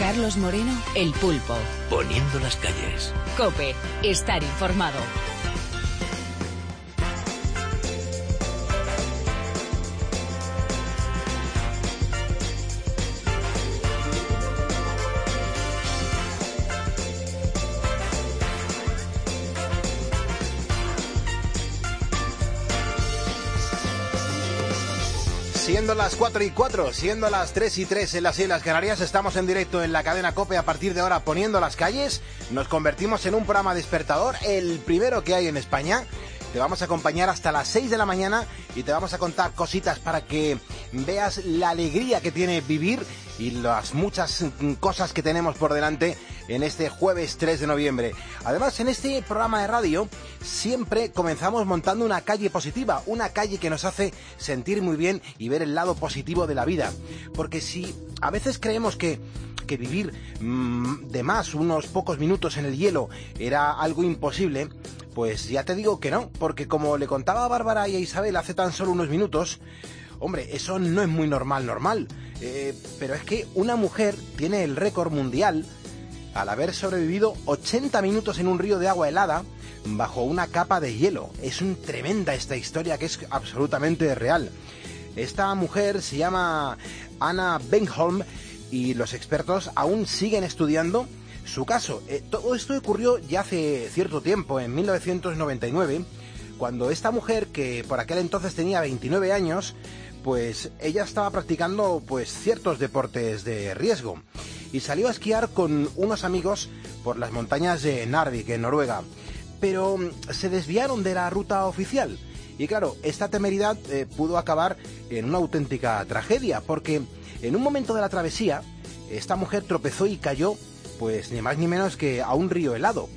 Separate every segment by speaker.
Speaker 1: Carlos Moreno, El Pulpo.
Speaker 2: Poniendo las calles.
Speaker 1: COPE, estar informado.
Speaker 3: Siendo las 4:04, siendo las 3:03 en las Islas Canarias, estamos en directo en la cadena COPE. A partir de ahora, Poniendo las calles, nos convertimos en un programa despertador, el primero que hay en España. Te vamos a acompañar hasta las 6 de la mañana y te vamos a contar cositas para que veas la alegría que tiene vivir y las muchas cosas que tenemos por delante en este jueves 3 de noviembre. Además, en este programa de radio siempre comenzamos montando una calle positiva, una calle que nos hace sentir muy bien y ver el lado positivo de la vida. Porque si a veces creemos que vivir de más unos pocos minutos en el hielo era algo imposible, pues ya te digo que no, porque como le contaba a Bárbara y a Isabel hace tan solo unos minutos, hombre, eso no es muy normal, pero es que una mujer tiene el récord mundial al haber sobrevivido 80 minutos en un río de agua helada bajo una capa de hielo. Es tremenda esta historia, que es absolutamente real. Esta mujer se llama Anna Bengholm y los expertos aún siguen estudiando su caso. Todo esto ocurrió ya hace cierto tiempo, en 1999, cuando esta mujer, que por aquel entonces tenía 29 años, pues ella estaba practicando pues ciertos deportes de riesgo y salió a esquiar con unos amigos por las montañas de Narvik, en Noruega, pero se desviaron de la ruta oficial y claro, esta temeridad pudo acabar en una auténtica tragedia, porque en un momento de la travesía esta mujer tropezó y cayó pues ni más ni menos que a un río helado.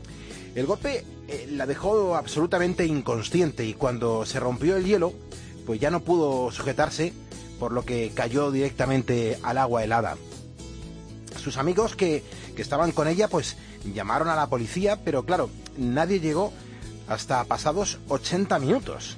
Speaker 3: El golpe la dejó absolutamente inconsciente y cuando se rompió el hielo pues ya no pudo sujetarse, por lo que cayó directamente al agua helada. Sus amigos que estaban con ella pues llamaron a la policía, pero claro, nadie llegó hasta pasados 80 minutos.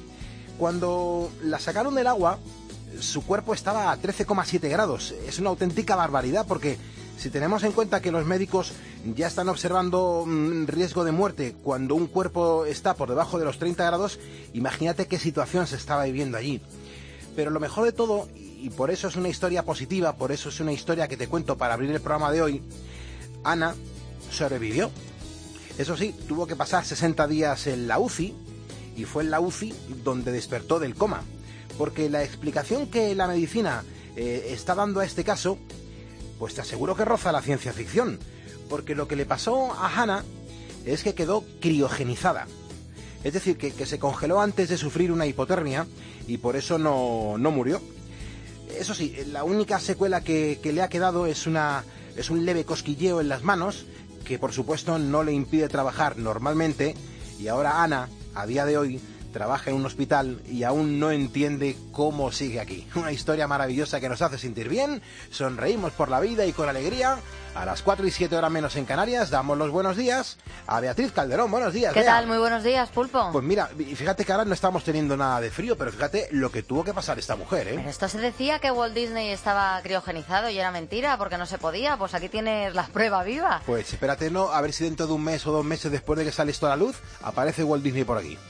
Speaker 3: Cuando la sacaron del agua, su cuerpo estaba a 13,7 grados. Es una auténtica barbaridad, porque si tenemos en cuenta que los médicos ya están observando riesgo de muerte cuando un cuerpo está por debajo de los 30 grados, imagínate qué situación se estaba viviendo allí. Pero lo mejor de todo, y por eso es una historia positiva, por eso es una historia que te cuento para abrir el programa de hoy, Ana sobrevivió. Eso sí, tuvo que pasar 60 días en la UCI, y fue en la UCI donde despertó del coma, porque la explicación que la medicina está dando a este caso, pues te aseguro que roza la ciencia ficción, porque lo que le pasó a Hannah es que quedó criogenizada. Es decir, que se congeló antes de sufrir una hipotermia y por eso no murió. Eso sí, la única secuela que le ha quedado es un leve cosquilleo en las manos, que por supuesto no le impide trabajar normalmente, y ahora Ana, a día de hoy, trabaja en un hospital y aún no entiende cómo sigue aquí. Una historia maravillosa que nos hace sentir bien, sonreímos por la vida y con alegría. A las 4:07 menos en Canarias, damos los buenos días a Beatriz Calderón. Buenos días,
Speaker 4: ¿Qué
Speaker 3: Bea.
Speaker 4: tal? Muy buenos días, Pulpo.
Speaker 3: Pues mira, fíjate que ahora no estamos teniendo nada de frío, pero fíjate lo que tuvo que pasar esta mujer, ¿eh?
Speaker 4: Pero esto se decía que Walt Disney estaba criogenizado y era mentira, porque no se podía. Pues aquí tienes la prueba viva.
Speaker 3: Pues espérate, no, a ver si dentro de un mes o 2 meses después de que sale esto a la luz, aparece Walt Disney por aquí.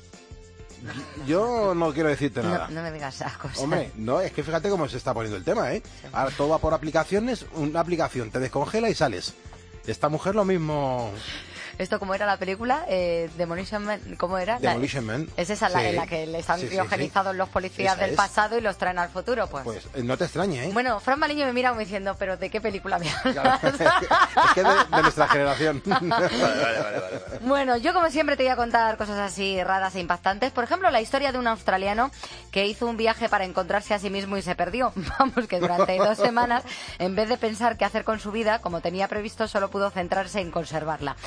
Speaker 3: Yo no quiero decirte nada.
Speaker 4: No me digas esas cosas.
Speaker 3: Hombre, no, es que fíjate cómo se está poniendo el tema, ¿eh?
Speaker 4: Sí.
Speaker 3: Ahora todo va por aplicaciones, una aplicación te descongela y sales. Esta mujer lo mismo.
Speaker 4: ¿Esto cómo era la película? Demolition Man, ¿cómo era?
Speaker 3: Demolition Man.
Speaker 4: Es esa
Speaker 3: Sí.
Speaker 4: en la que le están
Speaker 3: Sí,
Speaker 4: criogenizados los policías
Speaker 3: Esa
Speaker 4: del
Speaker 3: es.
Speaker 4: pasado y los traen al futuro, pues.
Speaker 3: Pues no te extrañe, ¿eh?
Speaker 4: Bueno, Fran Baliño me mira como diciendo, ¿pero de qué película me
Speaker 3: Claro,
Speaker 4: hablas?
Speaker 3: es que de nuestra generación.
Speaker 2: Vale.
Speaker 4: Bueno, yo como siempre te voy a contar cosas así raras e impactantes. Por ejemplo, la historia de un australiano que hizo un viaje para encontrarse a sí mismo y se perdió. Vamos, que durante 2 semanas, en vez de pensar qué hacer con su vida, como tenía previsto, solo pudo centrarse en conservarla. Yo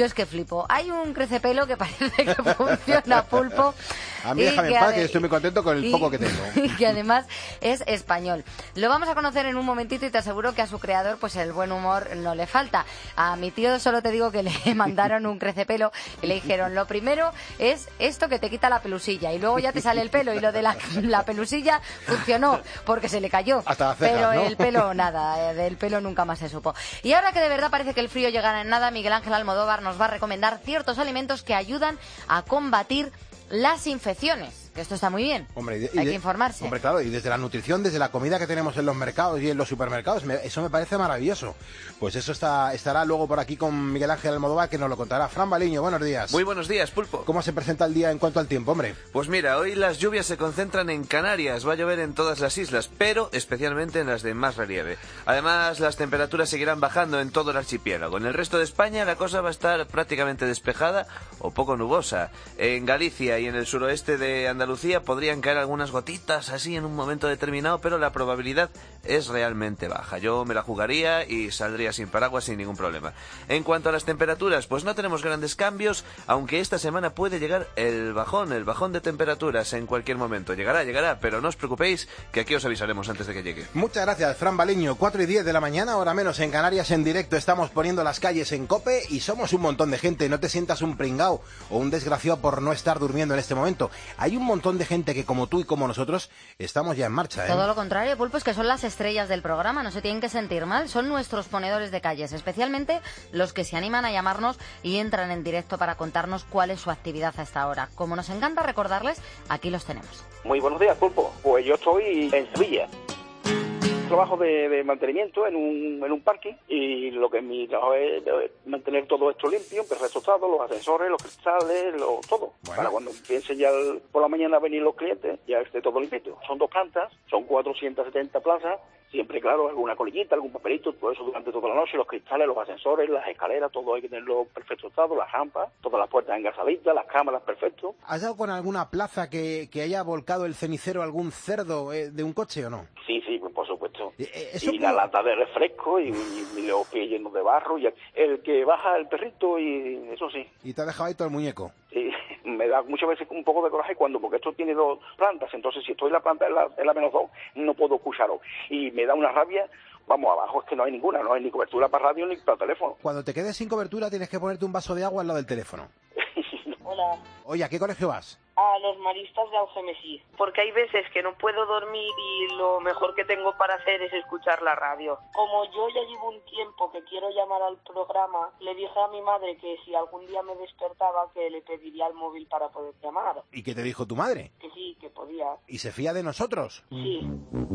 Speaker 4: es que flipo. Hay un crecepelo que parece que funciona, Pulpo.
Speaker 3: A mí déjame en paz, que estoy muy contento con el poco que tengo.
Speaker 4: Y que además es español. Lo vamos a conocer en un momentito y te aseguro que a su creador pues el buen humor no le falta. A mi tío solo te digo que le mandaron un crecepelo y le dijeron, lo primero es esto que te quita la pelusilla y luego ya te sale el pelo, y lo de la pelusilla funcionó porque se le cayó.
Speaker 3: Hasta las cejas,
Speaker 4: pero
Speaker 3: ¿no?
Speaker 4: el pelo nada, del pelo nunca más se supo. Y ahora que de verdad parece que el frío llegará en nada, Miguel Ángel Almodóvar nos va a recomendar ciertos alimentos que ayudan a combatir las infecciones. Que esto está muy bien.
Speaker 3: Hombre,
Speaker 4: hay que informarse.
Speaker 3: Hombre, claro, y desde la nutrición, desde la comida que tenemos en los mercados y en los supermercados, eso me parece maravilloso. Pues eso estará luego por aquí con Miguel Ángel Almodóvar, que nos lo contará. Fran Baliño, buenos días.
Speaker 5: Muy buenos días, Pulpo.
Speaker 3: ¿Cómo se presenta el día en cuanto al tiempo, hombre?
Speaker 5: Pues mira, hoy las lluvias se concentran en Canarias, va a llover en todas las islas, pero especialmente en las de más relieve. Además, las temperaturas seguirán bajando en todo el archipiélago. En el resto de España la cosa va a estar prácticamente despejada o poco nubosa. En Galicia y en el suroeste de Andalucía podrían caer algunas gotitas así en un momento determinado, pero la probabilidad es realmente baja. Yo me la jugaría y saldría sin paraguas sin ningún problema. En cuanto a las temperaturas, pues no tenemos grandes cambios, aunque esta semana puede llegar el bajón de temperaturas en cualquier momento. Llegará, pero no os preocupéis, que aquí os avisaremos antes de que llegue.
Speaker 3: Muchas gracias, Fran Baliño. 4:10 de la mañana, hora menos en Canarias, en directo. Estamos poniendo las calles en COPE y somos un montón de gente. No te sientas un pringao o un desgraciado por no estar durmiendo en este momento. Hay un montón de gente que, como tú y como nosotros, estamos ya en marcha, ¿eh?
Speaker 4: Todo lo contrario, Pulpo, es que son las estrellas del programa, no se tienen que sentir mal, son nuestros ponedores de calles, especialmente los que se animan a llamarnos y entran en directo para contarnos cuál es su actividad a esta hora. Como nos encanta recordarles, aquí los tenemos.
Speaker 6: Muy buenos días, Pulpo. Pues yo estoy en Sevilla. Trabajo de mantenimiento en un parking, y lo que mi trabajo es mantener todo esto limpio, perfecto estado, los ascensores, los cristales, todo. Bueno. Para cuando empiecen ya por la mañana a venir los clientes, ya esté todo limpito. Son 2 plantas, son 470 plazas, siempre, claro, alguna colillita, algún papelito, todo eso durante toda la noche, los cristales, los ascensores, las escaleras, todo hay que tenerlo en perfecto estado, las rampas, todas las puertas engasaditas, las cámaras, perfecto.
Speaker 3: ¿Has dado con alguna plaza que haya volcado el cenicero algún cerdo de un coche o no?
Speaker 6: Sí, por supuesto.
Speaker 3: Y
Speaker 6: la lata de refresco y los pies llenos de barro, y el que baja el perrito, y eso sí.
Speaker 3: ¿Y te ha dejado ahí todo el muñeco?
Speaker 6: Sí, me da muchas veces un poco de coraje porque esto tiene 2 plantas, entonces si estoy en la planta en la menos 2, no puedo escucharlo. Y me da una rabia. Vamos, abajo es que no hay ninguna, no hay ni cobertura para radio ni para teléfono.
Speaker 3: Cuando te quedes sin cobertura tienes que ponerte un vaso de agua al lado del teléfono.
Speaker 7: Hola.
Speaker 3: Oye, ¿a qué colegio vas?
Speaker 7: A los maristas de Algemesí. Porque hay veces que no puedo dormir y lo mejor que tengo para hacer es escuchar la radio. Como yo ya llevo un tiempo que quiero llamar al programa, le dije a mi madre que si algún día me despertaba, que le pediría el móvil para poder llamar.
Speaker 3: ¿Y qué te dijo tu madre?
Speaker 7: Que sí, que podía.
Speaker 3: ¿Y se fía de nosotros?
Speaker 7: Sí.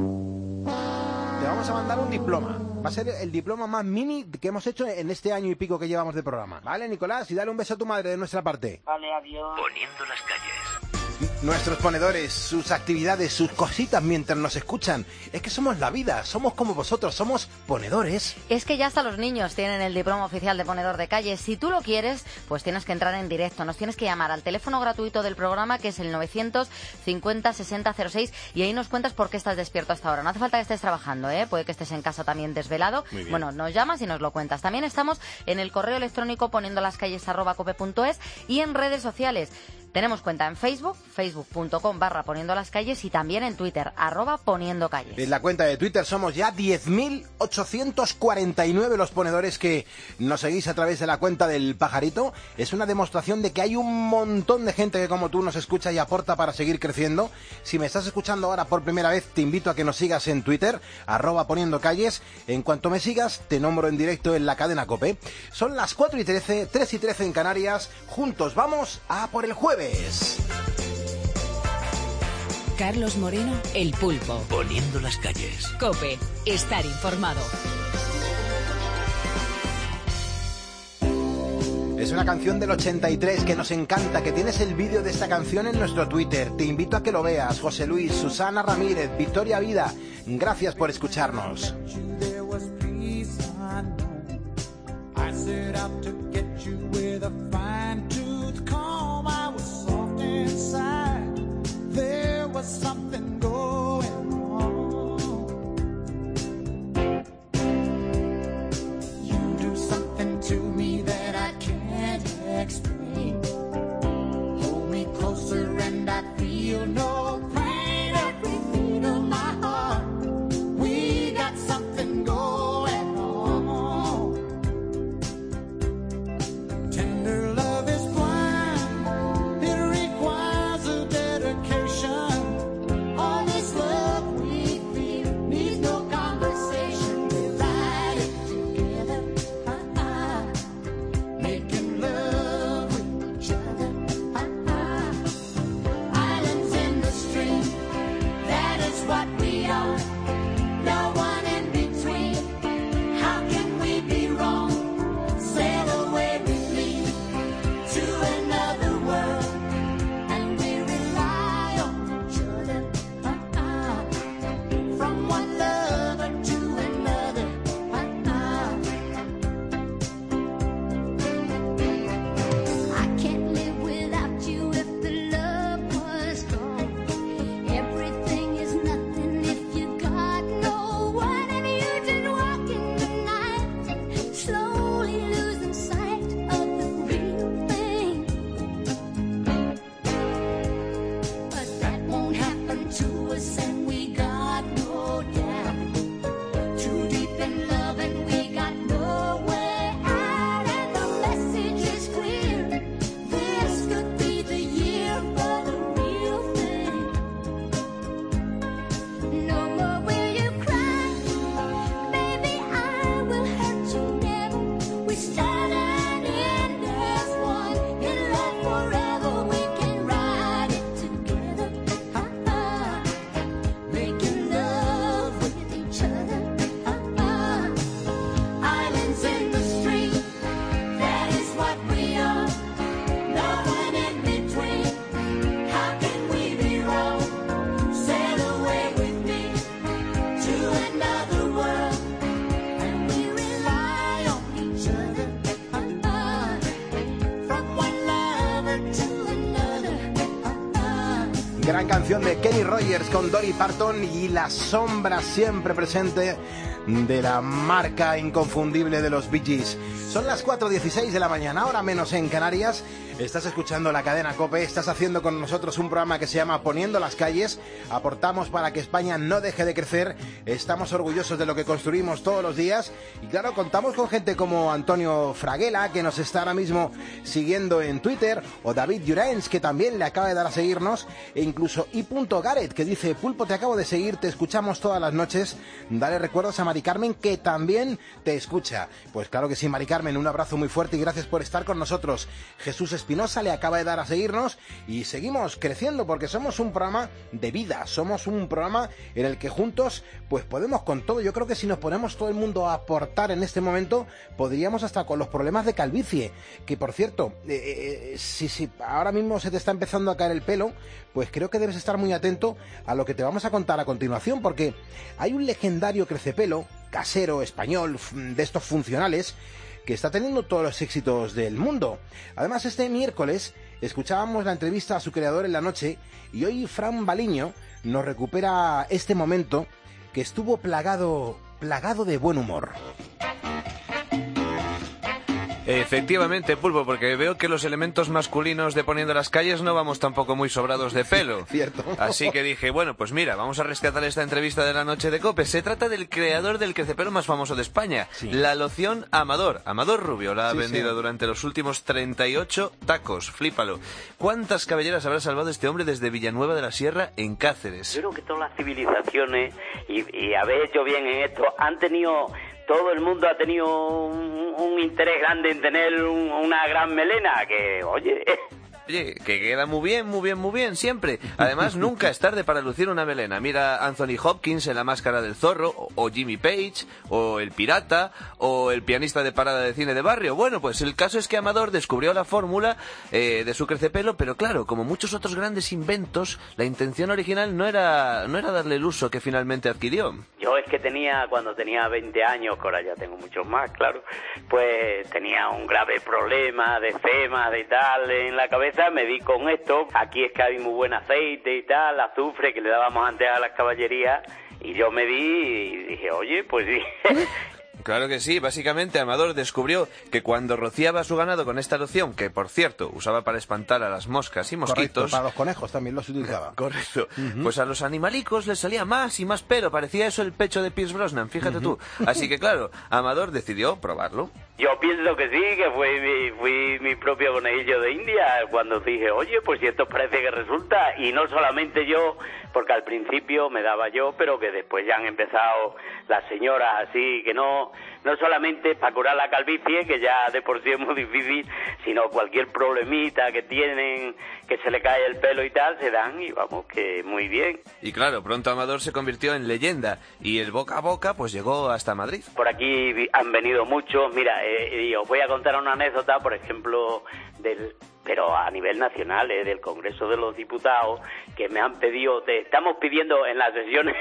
Speaker 3: Te vamos a mandar un diploma. Va a ser el diploma más mini que hemos hecho en este año y pico que llevamos de programa. ¿Vale, Nicolás? Y dale un beso a tu madre de nuestra parte.
Speaker 7: Vale, adiós.
Speaker 2: Poniendo las calles.
Speaker 3: Nuestros ponedores, sus actividades, sus cositas mientras nos escuchan. Es que somos la vida, somos como vosotros, somos ponedores.
Speaker 4: Es que ya hasta los niños tienen el diploma oficial de ponedor de calle. Si tú lo quieres, pues tienes que entrar en directo. Nos tienes que llamar al teléfono gratuito del programa, que es el 950-6006, y ahí nos cuentas por qué estás despierto hasta ahora. No hace falta que estés trabajando, ¿eh? Puede que estés en casa también desvelado. Bueno, nos llamas y nos lo cuentas. También estamos en el correo electrónico poniendolascalles@cope.es, y en redes sociales. Tenemos cuenta en Facebook, facebook.com/poniendolascalles, y también en Twitter, @poniendocalles.
Speaker 3: En la cuenta de Twitter somos ya 10.849 los ponedores que nos seguís a través de la cuenta del Pajarito. Es una demostración de que hay un montón de gente que, como tú, nos escucha y aporta para seguir creciendo. Si me estás escuchando ahora por primera vez, te invito a que nos sigas en Twitter, @poniendocalles. En cuanto me sigas, te nombro en directo en la cadena COPE. Son las 4:13, 3:13 en Canarias. Juntos vamos a por el jueves.
Speaker 1: Carlos Moreno, El Pulpo.
Speaker 2: Poniendo las calles.
Speaker 1: COPE, estar informado.
Speaker 3: Es una canción del 83 que nos encanta, que tienes el vídeo de esta canción en nuestro Twitter. Te invito a que lo veas. José Luis, Susana Ramírez, Victoria Vida, gracias por escucharnos.
Speaker 8: There was something going wrong. You do something to me that I can't
Speaker 3: Gran canción de Kenny Rogers con Dolly Parton y la sombra siempre presente de la marca inconfundible de los Bee Gees. Son las 4:16 de la mañana, hora menos en Canarias. Estás escuchando la cadena COPE, estás haciendo con nosotros un programa que se llama Poniendo las calles. Aportamos para que España no deje de crecer. Estamos orgullosos de lo que construimos todos los días. Y claro, contamos con gente como Antonio Fraguela, que nos está ahora mismo siguiendo en Twitter, o David Llorens, que también le acaba de dar a seguirnos, e incluso I.Gareth, que dice: Pulpo, te acabo de seguir, te escuchamos todas las noches. Dale recuerdos a Mari Carmen, que también te escucha. Pues claro que sí, Mari Carmen, un abrazo muy fuerte y gracias por estar con nosotros. Jesús Espinosa le acaba de dar a seguirnos y seguimos creciendo porque somos un programa de vida, somos un programa en el que juntos pues podemos con todo. Yo creo que si nos ponemos todo el mundo a aportar en este momento, podríamos hasta con los problemas de calvicie, que por cierto, si ahora mismo se te está empezando a caer el pelo, pues creo que debes estar muy atento a lo que te vamos a contar a continuación, porque hay un legendario crecepelo casero español de estos funcionales que está teniendo todos los éxitos del mundo. Además, este miércoles escuchábamos la entrevista a su creador en la noche y hoy Fran Baliño nos recupera este momento que estuvo plagado de buen humor.
Speaker 5: Efectivamente, Pulpo, porque veo que los elementos masculinos de Poniendo las calles no vamos tampoco muy sobrados de pelo.
Speaker 3: Cierto.
Speaker 5: Así que dije, bueno, pues mira, vamos a rescatar esta entrevista de la noche de COPE. Se trata del creador del crecepelo más famoso de España, sí. La loción Amador. Amador Rubio la ha vendido durante los últimos 38 tacos. Flípalo. ¿Cuántas cabelleras habrá salvado este hombre desde Villanueva de la Sierra en Cáceres?
Speaker 9: Yo creo que todas las civilizaciones, y haber hecho bien en esto, han tenido... Todo el mundo ha tenido un interés grande en tener una gran melena, que, oye...
Speaker 5: Oye, que queda muy bien, siempre. Además, nunca es tarde para lucir una melena. Mira Anthony Hopkins en La máscara del zorro, o Jimmy Page, o El pirata, o el pianista de parada de cine de barrio. Bueno, pues el caso es que Amador descubrió la fórmula de su crecepelo, pero claro, como muchos otros grandes inventos, la intención original no era darle el uso que finalmente adquirió.
Speaker 9: Yo es que cuando tenía 20 años, que ahora ya tengo muchos más, claro, pues tenía un grave problema de eczema, de tal, en la cabeza. Me di con esto, aquí es que hay muy buen aceite y tal, azufre que le dábamos antes a las caballerías, y yo me di y dije, oye, pues sí.
Speaker 5: Claro que sí, básicamente Amador descubrió que cuando rociaba a su ganado con esta loción, que por cierto usaba para espantar a las moscas y mosquitos...
Speaker 3: Correcto, para los conejos también los utilizaba.
Speaker 5: Correcto, pues a los animalicos les salía más y más pelo, parecía eso el pecho de Pierce Brosnan, fíjate tú. Así que claro, Amador decidió probarlo.
Speaker 9: Yo pienso que sí, que fui mi propio conejillo de India cuando dije, oye, pues si esto parece que resulta, y no solamente yo, porque al principio me daba yo, pero que después ya han empezado las señoras así, que no solamente para curar la calvicie, que ya de por sí es muy difícil, sino cualquier problemita que tienen, que se le cae el pelo y tal, se dan y vamos, que muy bien.
Speaker 5: Y claro, pronto Amador se convirtió en leyenda y el boca a boca pues llegó hasta Madrid.
Speaker 9: Por aquí han venido muchos, mira, y os voy a contar una anécdota, por ejemplo, pero a nivel nacional, del Congreso de los Diputados, que me han pedido, te estamos pidiendo en las sesiones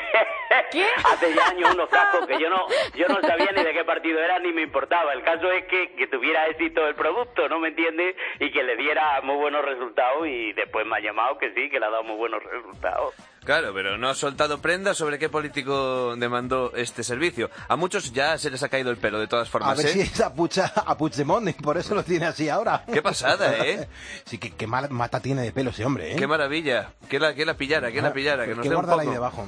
Speaker 9: hace ya años unos cascos que yo no sabía ni de qué partido era ni me importaba. El caso es que tuviera éxito el producto, ¿no me entiendes? Y que le diera muy buenos resultados, y después me ha llamado que sí, que le ha dado muy buenos resultados.
Speaker 5: Claro, pero no ha soltado prenda sobre qué político demandó este servicio. A muchos ya se les ha caído el pelo, de todas formas.
Speaker 3: A ver si es a Puigdemont, y por eso lo tiene así ahora.
Speaker 5: Qué pasada, ¿eh?
Speaker 3: Sí, qué mata tiene de pelo ese hombre, ¿eh?
Speaker 5: Qué maravilla. Que la pillara, que nos dé un poco.
Speaker 3: Ahí debajo.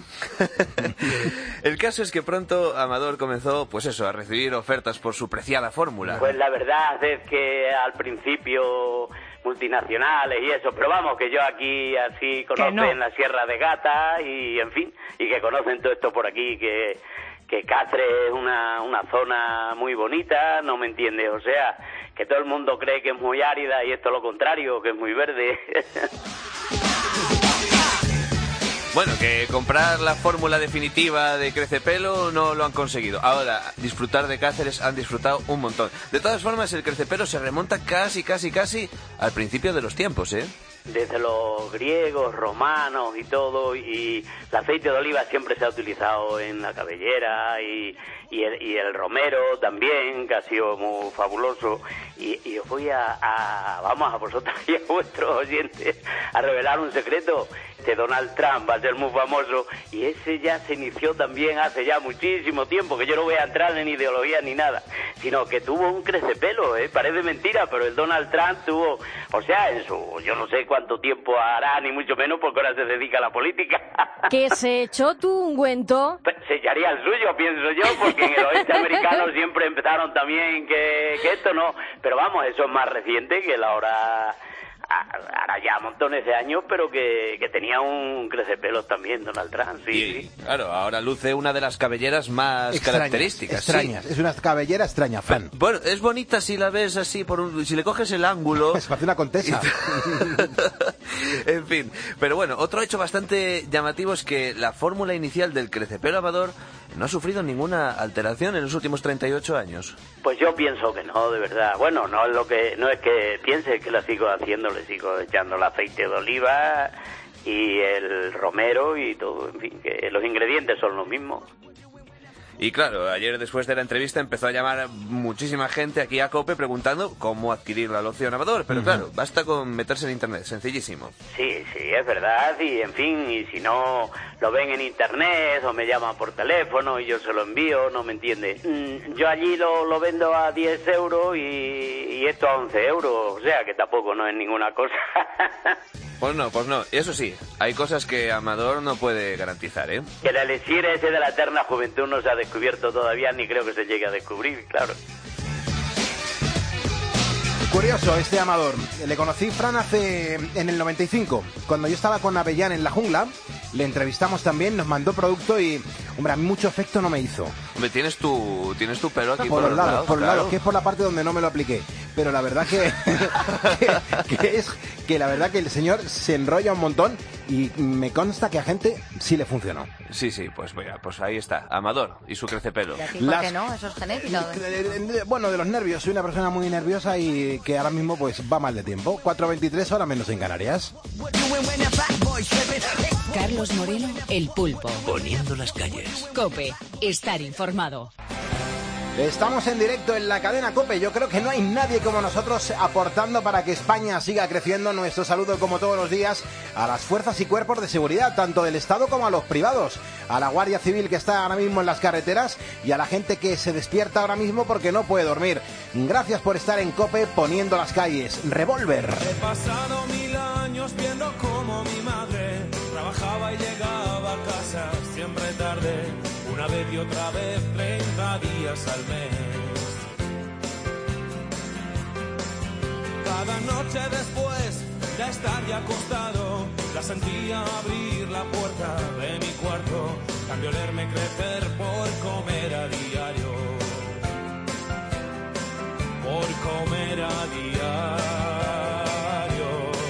Speaker 5: El caso es que pronto Amador comenzó, pues eso, a recibir ofertas por su preciada fórmula.
Speaker 9: Pues la verdad es que al principio... multinacionales y eso, pero vamos, que yo aquí así conocen la Sierra de Gata y en fin, y que conocen todo esto por aquí, que Cáceres es una zona muy bonita, no me entiendes, o sea, que todo el mundo cree que es muy árida y esto lo contrario, que es muy verde.
Speaker 5: Bueno, que comprar la fórmula definitiva de crecepelo no lo han conseguido. Ahora, disfrutar de Cáceres han disfrutado un montón. De todas formas, el crecepelo se remonta casi al principio de los tiempos, ¿eh?
Speaker 9: desde los griegos, romanos y todo, y el aceite de oliva siempre se ha utilizado en la cabellera y el romero también, que ha sido muy fabuloso. Y os voy vamos a vosotros y a vuestros oyentes a revelar un secreto. Donald Trump va a ser muy famoso y ese ya se inició también hace ya muchísimo tiempo, que yo no voy a entrar en ideología ni nada, sino que tuvo un crecepelo, parece mentira, pero el Donald Trump tuvo, o sea, yo no sé cuánto tiempo hará, ni mucho menos, porque ahora se dedica a la política.
Speaker 10: ¿Que se echó tu ungüento?
Speaker 9: Se echaría el suyo, pienso yo, porque en el oeste americano siempre empezaron también que esto no, pero vamos, eso es más reciente que la hora... Ahora ya montones de años, pero que tenía un crecepelos también, Donald Trump, sí.
Speaker 5: Claro, ahora luce una de las cabelleras más características.
Speaker 3: Extrañas, sí. Es una cabellera extraña, Fran.
Speaker 5: Bueno, es bonita si la ves así, si le coges el ángulo...
Speaker 3: Es parece una contesa.
Speaker 5: En fin, pero bueno, otro hecho bastante llamativo es que la fórmula inicial del crecepelo Amador no ha sufrido ninguna alteración en los últimos 38 años.
Speaker 9: Pues yo pienso que no, de verdad. Bueno, no es que piense que la sigo haciendo, le sigo echando el aceite de oliva y el romero y todo, en fin, que los ingredientes son los mismos.
Speaker 5: Y claro, ayer después de la entrevista empezó a llamar muchísima gente aquí a COPE preguntando cómo adquirir la loción Amador, pero claro, basta con meterse en internet, sencillísimo.
Speaker 9: Sí, es verdad, y en fin, y si no lo ven en internet o me llaman por teléfono y yo se lo envío, no me entiende. Yo allí lo vendo a 10 euros y esto a 11 euros, o sea que tampoco no es ninguna cosa.
Speaker 5: Pues no, eso sí, hay cosas que Amador no puede garantizar, ¿eh?
Speaker 9: Que el elixir ese de la eterna juventud no se ha descubierto todavía, ni creo que se llegue a descubrir, claro.
Speaker 3: Curioso este Amador, le conocí, Fran, en el 95, cuando yo estaba con Avellán en la jungla, le entrevistamos también, nos mandó producto y, hombre, a mí mucho efecto no me hizo.
Speaker 5: Hombre, tienes tu pelo aquí
Speaker 3: por los lados, que es por la parte donde no me lo apliqué, pero la verdad que la verdad que el señor se enrolla un montón y me consta que a gente sí le funcionó.
Speaker 5: Sí, pues mira, pues ahí está, Amador y su crecepelo.
Speaker 4: ¿Y a ti por qué no? Eso es genético.
Speaker 3: Bueno, de los nervios, soy una persona muy nerviosa y que ahora mismo pues va mal de tiempo. 4:23, ahora menos en Canarias.
Speaker 1: Carlos Moreno, El Pulpo.
Speaker 2: Poniendo las calles.
Speaker 1: COPE, estar informado.
Speaker 3: Estamos en directo en la cadena COPE. Yo creo que no hay nadie como nosotros aportando para que España siga creciendo. Nuestro saludo, como todos los días, a las fuerzas y cuerpos de seguridad, tanto del Estado como a los privados, a la Guardia Civil que está ahora mismo en las carreteras y a la gente que se despierta ahora mismo porque no puede dormir. Gracias por estar en COPE poniendo las calles. Revólver.
Speaker 8: He pasado 1000 años viendo cómo mi madre trabajaba y llegaba a casa siempre tarde, una vez y otra vez, 30 días al mes. Cada noche después de estar ya acostado, la sentía abrir la puerta de mi cuarto, cambio olerme crecer por comer a diario, por comer a diario.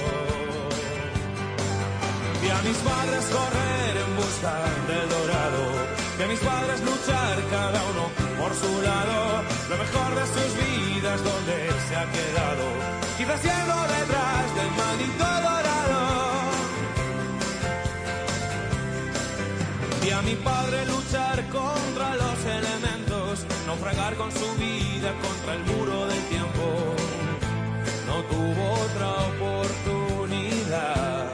Speaker 8: Vi a mis padres correr en busca del dorado, vi a mis padres luchar cada uno por su lado, lo mejor de sus vidas donde se ha quedado, quizás yendo detrás del maldito dorado. Vi a mi padre luchar contra los elementos, naufragar con su vida contra el muro del tiempo, no tuvo otra oportunidad.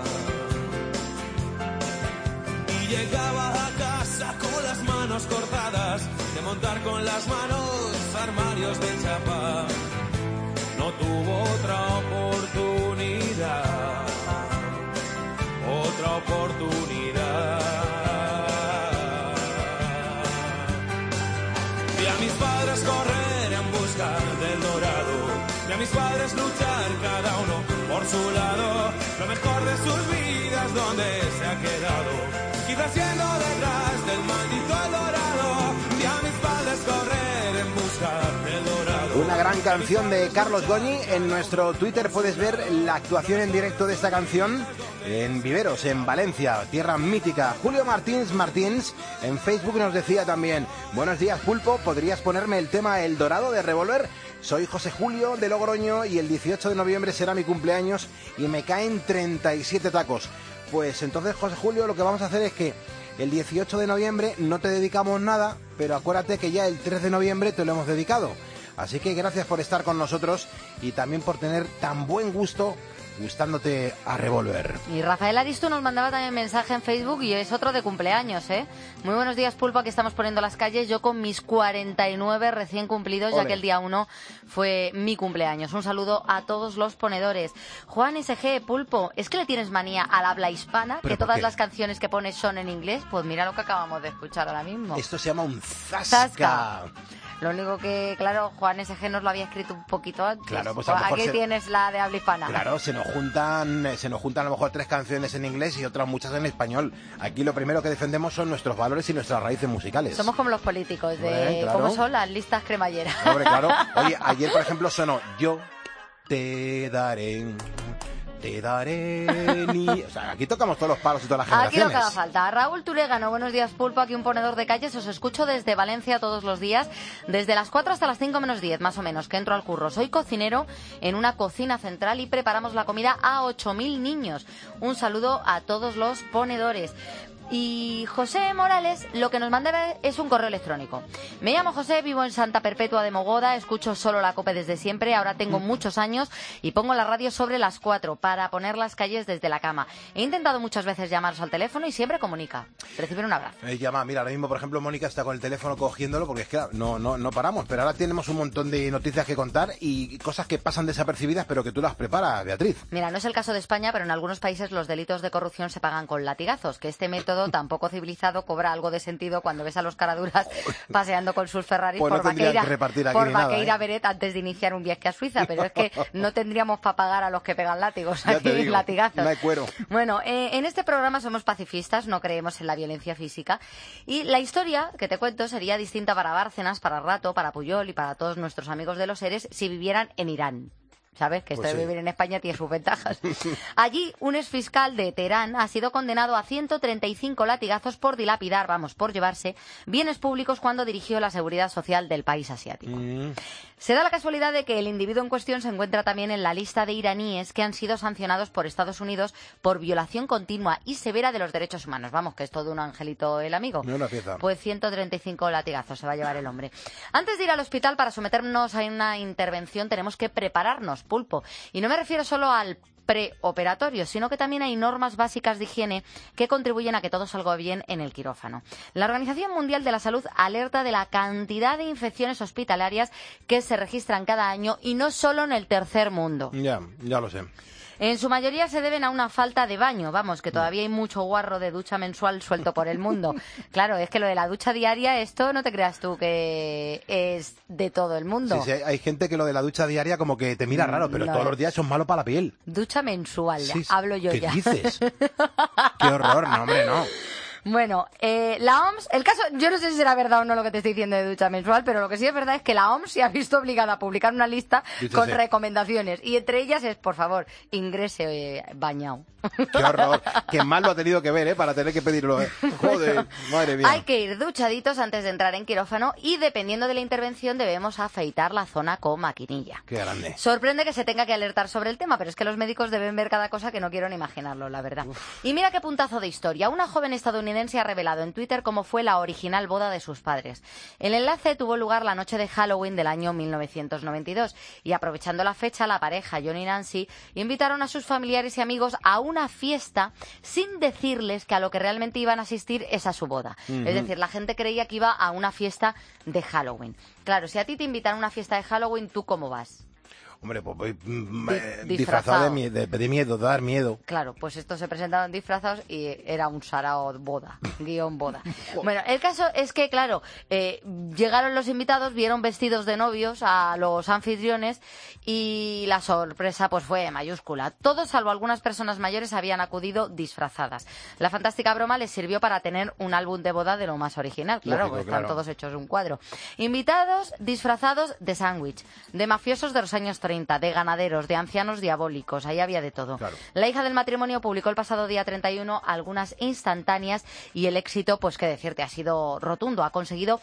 Speaker 8: Llegaba a casa con las manos cortadas, de montar con las manos armarios de chapa. No tuvo otra oportunidad, otra oportunidad. Vi a mis padres correr en busca del dorado, vi a mis padres luchar cada uno por su lado, lo mejor de sus vidas donde se ha quedado, quizás yendo detrás del maldito dorado. Vi a mis padres correr en busca del dorado.
Speaker 3: Una gran canción de Carlos Goñi. En nuestro Twitter puedes ver la actuación en directo de esta canción en Viveros, en Valencia, tierra mítica. Julio Martins en Facebook nos decía también: buenos días, Pulpo, ¿podrías ponerme el tema El Dorado de Revolver? Soy José Julio de Logroño y el 18 de noviembre será mi cumpleaños y me caen 37 tacos. Pues entonces, José Julio, lo que vamos a hacer es que el 18 de noviembre no te dedicamos nada, pero acuérdate que ya el 3 de noviembre te lo hemos dedicado. Así que gracias por estar con nosotros y también por tener tan buen gusto gustándote a Revolver.
Speaker 4: Y Rafael Aristo nos mandaba también mensaje en Facebook y es otro de cumpleaños, ¿eh? Muy buenos días, Pulpo, aquí estamos poniendo las calles, yo con mis 49 recién cumplidos, ya que el día 1 fue mi cumpleaños. Un saludo a todos los ponedores. Juan SG, Pulpo, ¿es que le tienes manía al habla hispana? ¿Que todas las canciones que pones son en inglés? Pues mira lo que acabamos de escuchar ahora mismo.
Speaker 3: Esto se llama un zasca.
Speaker 4: Lo único que, claro, Juan SG nos lo había escrito un poquito antes.
Speaker 3: Claro, pues a lo mejor
Speaker 4: aquí tienes la de habla hispana.
Speaker 3: Claro, se nos juntan a lo mejor 3 canciones en inglés y otras muchas en español. Aquí lo primero que defendemos son nuestros valores y nuestras raíces musicales.
Speaker 4: Somos como los políticos,
Speaker 3: claro.
Speaker 4: ¿Cómo son las listas cremalleras?
Speaker 3: Hombre, claro. Oye, ayer, por ejemplo, sonó Yo te daré o sea, aquí tocamos todos los palos y todas las generaciones.
Speaker 4: Aquí no cada falta. Raúl Turegano, buenos días, Pulpo, aquí un ponedor de calles. Os escucho desde Valencia todos los días, desde las 4 hasta las 5 menos 10, más o menos, que entro al curro. Soy cocinero en una cocina central y preparamos la comida a 8.000 niños. Un saludo a todos los ponedores. Y José Morales lo que nos manda es un correo electrónico. Me llamo José, vivo en Santa Perpetua de Mogoda, escucho solo la COPE desde siempre, ahora tengo muchos años y pongo la radio sobre las 4 para poner las calles desde la cama. He intentado muchas veces llamaros al teléfono y siempre comunica. Reciben un abrazo.
Speaker 3: Llama, mira, ahora mismo, por ejemplo, Mónica está con el teléfono cogiéndolo porque es que no paramos, pero ahora tenemos un montón de noticias que contar y cosas que pasan desapercibidas, pero que tú las preparas, Beatriz.
Speaker 4: Mira, no es el caso de España, pero en algunos países los delitos de corrupción se pagan con latigazos, que este método tampoco civilizado cobra algo de sentido cuando ves a los caraduras paseando con sus Ferraris
Speaker 3: pues
Speaker 4: por Baqueira
Speaker 3: ¿eh?
Speaker 4: Beret antes de iniciar un viaje a Suiza, pero es que no tendríamos para pagar a los que pegan látigos
Speaker 3: ya
Speaker 4: aquí, latigazos.
Speaker 3: No hay cuero.
Speaker 4: Bueno, en este programa somos pacifistas, no creemos en la violencia física y la historia que te cuento sería distinta para Bárcenas, para Rato, para Puyol y para todos nuestros amigos de los Eres si vivieran en Irán. ¿Sabes? Que esto de vivir en España tiene sus ventajas. Allí, un exfiscal de Teherán ha sido condenado a 135 latigazos por dilapidar, por llevarse bienes públicos cuando dirigió la seguridad social del país asiático. Se da la casualidad de que el individuo en cuestión se encuentra también en la lista de iraníes que han sido sancionados por Estados Unidos por violación continua y severa de los derechos humanos. Vamos, que es todo un angelito el amigo.
Speaker 3: No, una pieza.
Speaker 4: Pues 135 latigazos se va a llevar el hombre. Antes de ir al hospital para someternos a una intervención tenemos que prepararnos, Pulpo. Y no me refiero solo al preoperatorio, sino que también hay normas básicas de higiene que contribuyen a que todo salga bien en el quirófano. La Organización Mundial de la Salud alerta de la cantidad de infecciones hospitalarias que se registran cada año y no solo en el tercer mundo.
Speaker 3: Ya lo sé.
Speaker 4: En su mayoría se deben a una falta de baño, que todavía hay mucho guarro de ducha mensual suelto por el mundo. Claro, es que lo de la ducha diaria, esto no te creas tú que es de todo el mundo.
Speaker 3: Sí, hay gente que lo de la ducha diaria como que te mira raro, pero todos los días son malos para la piel.
Speaker 4: Ducha mensual, hablo yo ya.
Speaker 3: ¿Qué dices? ¡Qué horror! No, hombre, no.
Speaker 4: Bueno, la OMS, el caso, yo no sé si será verdad o no lo que te estoy diciendo de ducha mensual, pero lo que sí es verdad es que la OMS se ha visto obligada a publicar una lista con recomendaciones y entre ellas es, por favor, ingrese bañado.
Speaker 3: ¡Qué horror! ¡Qué mal lo ha tenido que ver, para tener que pedirlo! ¡Joder! ¡Madre mía!
Speaker 4: Hay que ir duchaditos antes de entrar en quirófano y dependiendo de la intervención debemos afeitar la zona con maquinilla.
Speaker 3: ¡Qué grande!
Speaker 4: Sorprende que se tenga que alertar sobre el tema, pero es que los médicos deben ver cada cosa que no quiero ni imaginarlo, la verdad. Y mira qué puntazo de historia. Una joven estadounidense ha revelado en Twitter cómo fue la original boda de sus padres. El enlace tuvo lugar la noche de Halloween del año 1992 y aprovechando la fecha, la pareja John y Nancy invitaron a sus familiares y amigos a una fiesta sin decirles que a lo que realmente iban a asistir es a su boda. Es decir, la gente creía que iba a una fiesta de Halloween. Claro, si a ti te invitan a una fiesta de Halloween, ¿tú cómo vas?
Speaker 3: Hombre, pues voy
Speaker 4: disfrazado.
Speaker 3: de miedo, de dar miedo.
Speaker 4: Claro, pues estos se presentaron disfrazados y era un sarao boda, guión boda. Bueno, el caso es que, claro, llegaron los invitados, vieron vestidos de novios a los anfitriones y la sorpresa pues fue mayúscula. Todos, salvo algunas personas mayores, habían acudido disfrazadas. La fantástica broma les sirvió para tener un álbum de boda de lo más original. Claro,
Speaker 3: Lógico,
Speaker 4: pues están
Speaker 3: claro.
Speaker 4: todos hechos un cuadro. Invitados disfrazados de sándwich, de mafiosos de los años 30, de ganaderos, de ancianos diabólicos, ahí había de todo.
Speaker 3: Claro.
Speaker 4: La hija del matrimonio publicó el pasado día 31 algunas instantáneas y el éxito, pues qué decirte, ha sido rotundo. Ha conseguido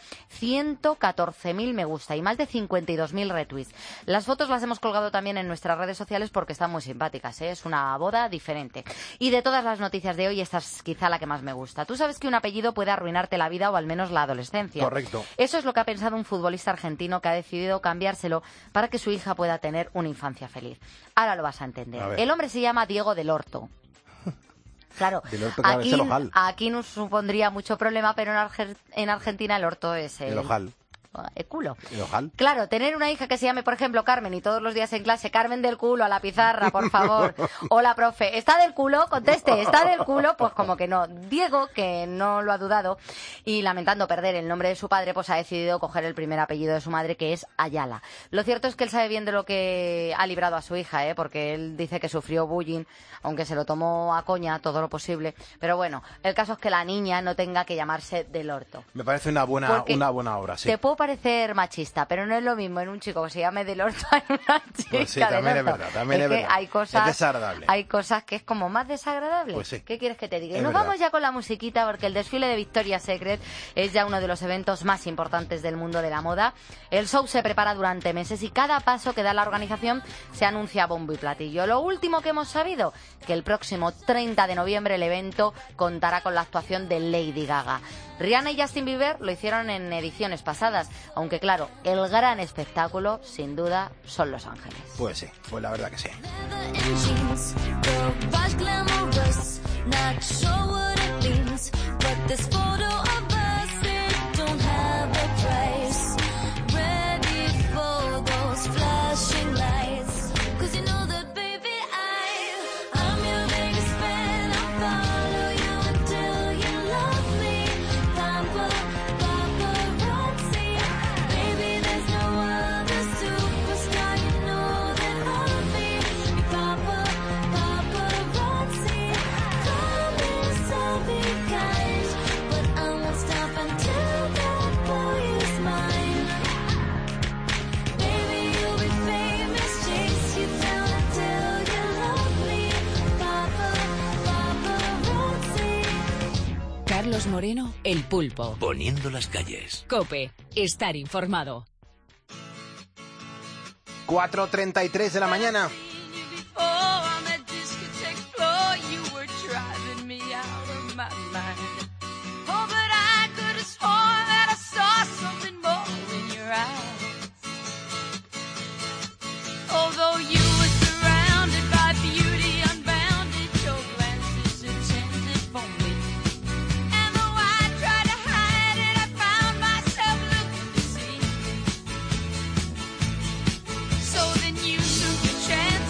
Speaker 4: 114.000 me gusta y más de 52.000 retweets. Las fotos las hemos colgado también en nuestras redes sociales porque están muy simpáticas, ¿eh? Es una boda diferente. Y de todas las noticias de hoy, esta es quizá la que más me gusta. Tú sabes que un apellido puede arruinarte la vida o al menos la adolescencia.
Speaker 3: Correcto.
Speaker 4: Eso es lo que ha pensado un futbolista argentino que ha decidido cambiárselo para que su hija pueda tener una infancia feliz. Ahora lo vas a entender.
Speaker 3: A ver.
Speaker 4: El hombre se llama Diego del Horto. Claro,
Speaker 3: Del Horto, claro, es el ojal.
Speaker 4: aquí nos supondría mucho problema, pero en Argentina el orto es
Speaker 3: El ojal.
Speaker 4: el culo.
Speaker 3: El ojal.
Speaker 4: Claro, tener una hija que se llame, por ejemplo, Carmen y todos los días en clase, Carmen del culo a la pizarra, por favor. Hola, profe, ¿está del culo? Conteste, ¿está del culo? Pues como que no. Diego, que no lo ha dudado y lamentando perder el nombre de su padre, pues ha decidido coger el primer apellido de su madre, que es Ayala. Lo cierto es que él sabe bien de lo que ha librado a su hija, porque él dice que sufrió bullying, aunque se lo tomó a coña todo lo posible. Pero bueno, el caso es que la niña no tenga que llamarse del orto.
Speaker 3: Me parece una buena obra, sí.
Speaker 4: Te puedo parecer machista, pero no es lo mismo en un chico que se llame del orto a en una chica
Speaker 3: Pues sí,
Speaker 4: del
Speaker 3: también es
Speaker 4: orto.
Speaker 3: verdad, también es
Speaker 4: que
Speaker 3: verdad.
Speaker 4: hay cosas,
Speaker 3: Es desagradable.
Speaker 4: hay cosas que es como más desagradable.
Speaker 3: Pues sí.
Speaker 4: ¿Qué quieres que te diga? Y
Speaker 3: Es
Speaker 4: nos
Speaker 3: verdad.
Speaker 4: vamos ya con la musiquita porque el desfile de Victoria's Secret es ya uno de los eventos más importantes del mundo de la moda. El show se prepara durante meses y cada paso que da la organización se anuncia a bombo y platillo. Lo último que hemos sabido, que el próximo 30 de noviembre el evento contará con la actuación de Lady Gaga. Rihanna y Justin Bieber lo hicieron en ediciones pasadas, aunque claro, el gran espectáculo, sin duda, son Los Ángeles.
Speaker 3: Pues sí, pues la verdad que sí.
Speaker 1: Carlos Moreno, El Pulpo.
Speaker 2: Poniendo las calles.
Speaker 1: COPE, estar informado.
Speaker 3: 4:33 de la mañana.
Speaker 8: So then you took a chance.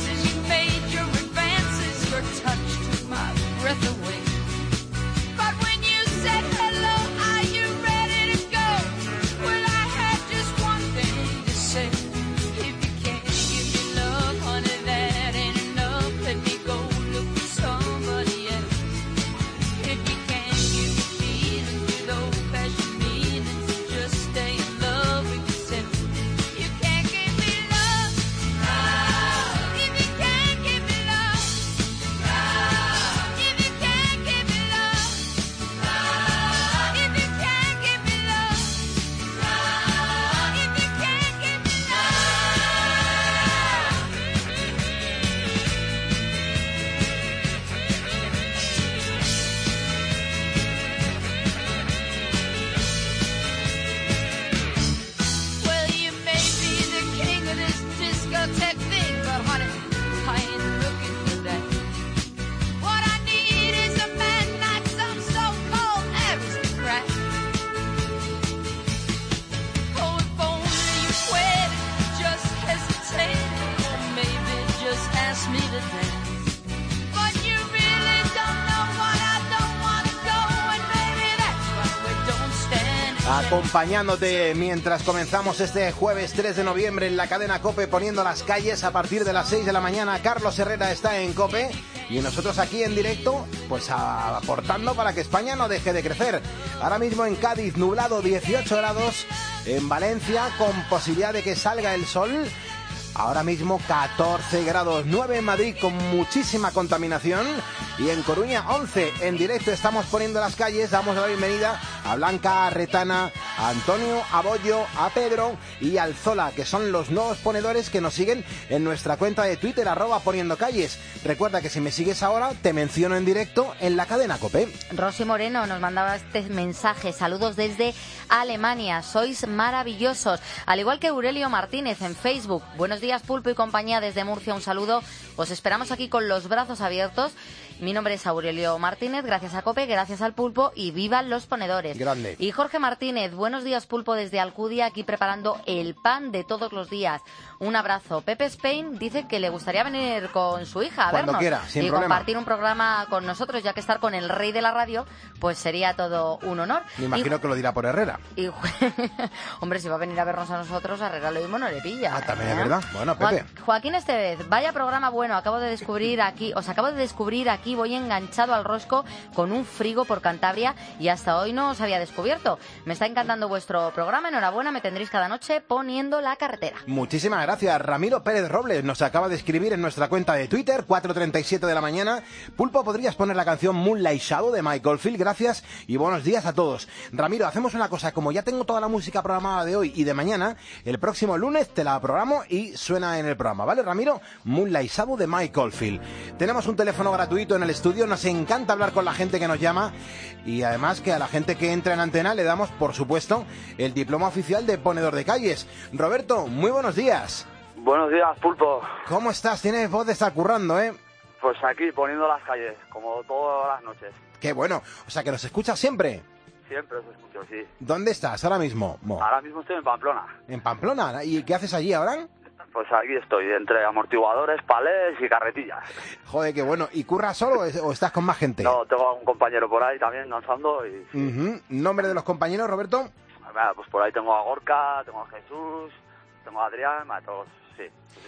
Speaker 3: acompañándote mientras comenzamos este jueves 3 de noviembre en la cadena COPE, poniendo las calles a partir de las 6 de la mañana. Carlos Herrera está en COPE y nosotros aquí en directo, pues aportando para que España no deje de crecer. Ahora mismo en Cádiz, nublado, 18 grados. En Valencia, con posibilidad de que salga el sol. Ahora mismo 14 grados, 9 en Madrid con muchísima contaminación y en Coruña 11. En directo estamos poniendo las calles, damos la bienvenida a Blanca, a Retana, a Antonio, a Bollo, a Pedro y al Zola, que son los nuevos ponedores que nos siguen en nuestra cuenta de Twitter, @poniendocalles. Recuerda que si me sigues ahora, te menciono en directo en la cadena COPE.
Speaker 4: Rosy Moreno nos mandaba este mensaje, saludos desde Alemania, sois maravillosos. Al igual que Aurelio Martínez en Facebook, buenos días Pulpo y compañía desde Murcia, un saludo. Os esperamos aquí con los brazos abiertos. Mi nombre es Aurelio Martínez, gracias a COPE, gracias al Pulpo y vivan los ponedores.
Speaker 3: Grande.
Speaker 4: Y Jorge Martínez, buenos días Pulpo desde Alcudia, aquí preparando el pan de todos los días. Un abrazo. Pepe Spain dice que le gustaría venir con su hija a
Speaker 3: Cuando
Speaker 4: vernos
Speaker 3: quiera, sin
Speaker 4: y
Speaker 3: problema.
Speaker 4: compartir un programa con nosotros, ya que estar con el rey de la radio, pues sería todo un honor.
Speaker 3: Me imagino que lo dirá por Herrera.
Speaker 4: Y, hombre, si va a venir a vernos a nosotros, a Herrera lo mismo no le pilla.
Speaker 3: Ah, también es verdad. Bueno, Pepe.
Speaker 4: Joaquín Estevez, vaya programa bueno, os acabo de descubrir aquí, voy enganchado al rosco con un frigo por Cantabria y hasta hoy no os había descubierto. Me está encantando vuestro programa, enhorabuena, me tendréis cada noche poniendo la carretera.
Speaker 3: Muchísimas gracias. Ramiro Pérez Robles nos acaba de escribir en nuestra cuenta de Twitter, 4:37 de la mañana. Pulpo, ¿podrías poner la canción Moonlight Shadow de Mike Oldfield? Gracias y buenos días a todos. Ramiro, hacemos una cosa, como ya tengo toda la música programada de hoy y de mañana, el próximo lunes te la programo y suena en el programa, ¿vale, Ramiro? Moonlight Shadow de Mike Oldfield. Tenemos un teléfono gratuito en el estudio, nos encanta hablar con la gente que nos llama y además que a la gente que entra en antena le damos, por supuesto, el diploma oficial de ponedor de calles. Roberto, muy buenos días.
Speaker 11: Buenos días, Pulpo.
Speaker 3: ¿Cómo estás? Tienes voz de estar currando, ¿eh?
Speaker 11: Pues aquí, poniendo las calles, como todas las noches.
Speaker 3: Qué bueno. O sea, que nos escuchas siempre.
Speaker 11: Siempre os escucho, sí.
Speaker 3: ¿Dónde estás ahora mismo, Mo?
Speaker 11: Ahora mismo estoy en Pamplona.
Speaker 3: ¿En Pamplona? ¿Y qué haces allí ahora?
Speaker 11: Pues aquí estoy, entre amortiguadores, palés y carretillas.
Speaker 3: Joder, qué bueno. ¿Y curras solo o estás con más gente?
Speaker 11: No, tengo a un compañero por ahí también danzando y...
Speaker 3: ¿Nombre de los compañeros, Roberto?
Speaker 11: Pues por ahí tengo a Gorka, tengo a Jesús, tengo a Adrián, a todos, sí.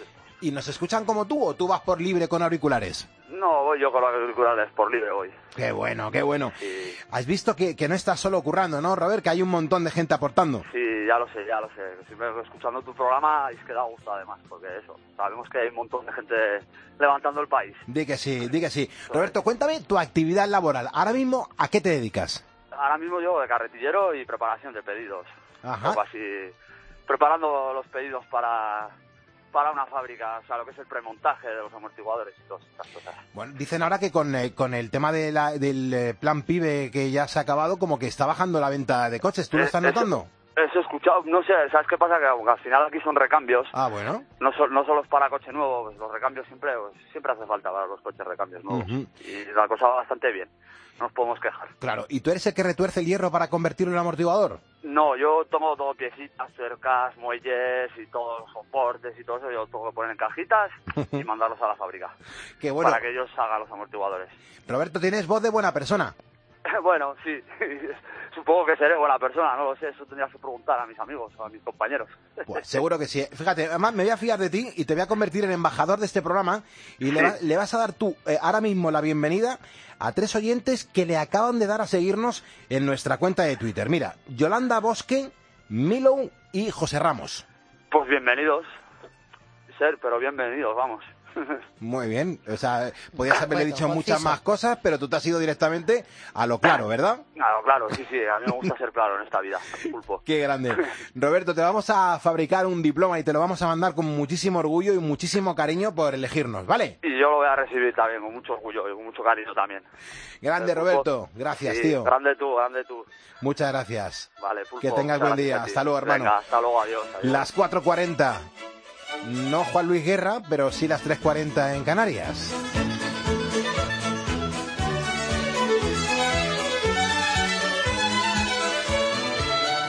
Speaker 3: ¿Y nos escuchan como tú o tú vas por libre con auriculares?
Speaker 11: No, voy yo con los auriculares, por libre voy.
Speaker 3: Qué bueno, qué bueno.
Speaker 11: Sí.
Speaker 3: Has visto que no estás solo currando, ¿no, Robert? Que hay un montón de gente aportando.
Speaker 11: Sí, ya lo sé. Siempre escuchando tu programa es que da gusto además, porque eso, sabemos que hay un montón de gente levantando el país.
Speaker 3: Di que sí. Roberto, cuéntame tu actividad laboral. Ahora mismo, ¿a qué te dedicas?
Speaker 11: Ahora mismo yo de carretillero y preparación de pedidos.
Speaker 3: Ajá.
Speaker 11: Algo así, preparando los pedidos para una fábrica, o sea, lo que es el premontaje de los amortiguadores y todas estas cosas.
Speaker 3: Bueno, dicen ahora que con el tema del plan PIBE que ya se ha acabado, como que está bajando la venta de coches. ¿Tú lo estás notando?
Speaker 11: Eso he escuchado, no sé, ¿sabes qué pasa? Que al final aquí son recambios.
Speaker 3: Ah, bueno.
Speaker 11: No solo es para coche nuevo, pues los recambios siempre hace falta para los coches recambios nuevos. Y la cosa va bastante bien, no nos podemos quejar.
Speaker 3: Claro, ¿y tú eres el que retuerce el hierro para convertirlo en amortiguador?
Speaker 11: No, yo tengo todo piecitas, cercas, muelles y todos los soportes y todo eso, yo tengo que poner en cajitas y mandarlos a la fábrica.
Speaker 3: Qué bueno.
Speaker 11: Para que ellos hagan los amortiguadores.
Speaker 3: Roberto, tienes voz de buena persona.
Speaker 11: Bueno, sí, supongo que seré buena persona, no lo sé, eso tendrías que preguntar a mis amigos o a mis compañeros.
Speaker 3: Pues seguro que sí. Fíjate, además me voy a fiar de ti y te voy a convertir en embajador de este programa y le vas a dar tú ahora mismo la bienvenida a 3 oyentes que le acaban de dar a seguirnos en nuestra cuenta de Twitter. Mira, Yolanda Bosque, Milo y José Ramos.
Speaker 11: Pues bienvenidos, pero bienvenidos, vamos.
Speaker 3: Muy bien, o sea, podías haberle dicho muchas más cosas, pero tú te has ido directamente a lo claro, ¿verdad?
Speaker 11: A lo claro, sí, a mí me gusta ser claro en esta vida, Pulpo.
Speaker 3: Qué grande. Roberto, te vamos a fabricar un diploma y te lo vamos a mandar con muchísimo orgullo y muchísimo cariño por elegirnos, ¿vale?
Speaker 11: Y yo lo voy a recibir también con mucho orgullo y con mucho cariño también.
Speaker 3: Grande, Roberto, gracias,
Speaker 11: sí,
Speaker 3: tío.
Speaker 11: Grande tú.
Speaker 3: Muchas gracias.
Speaker 11: Vale, Pulpo.
Speaker 3: Que tengas buen día, hasta luego, hermano.
Speaker 11: Venga, hasta luego, adiós.
Speaker 3: Las 4:40. No Juan Luis Guerra, pero sí las 3:40 en Canarias.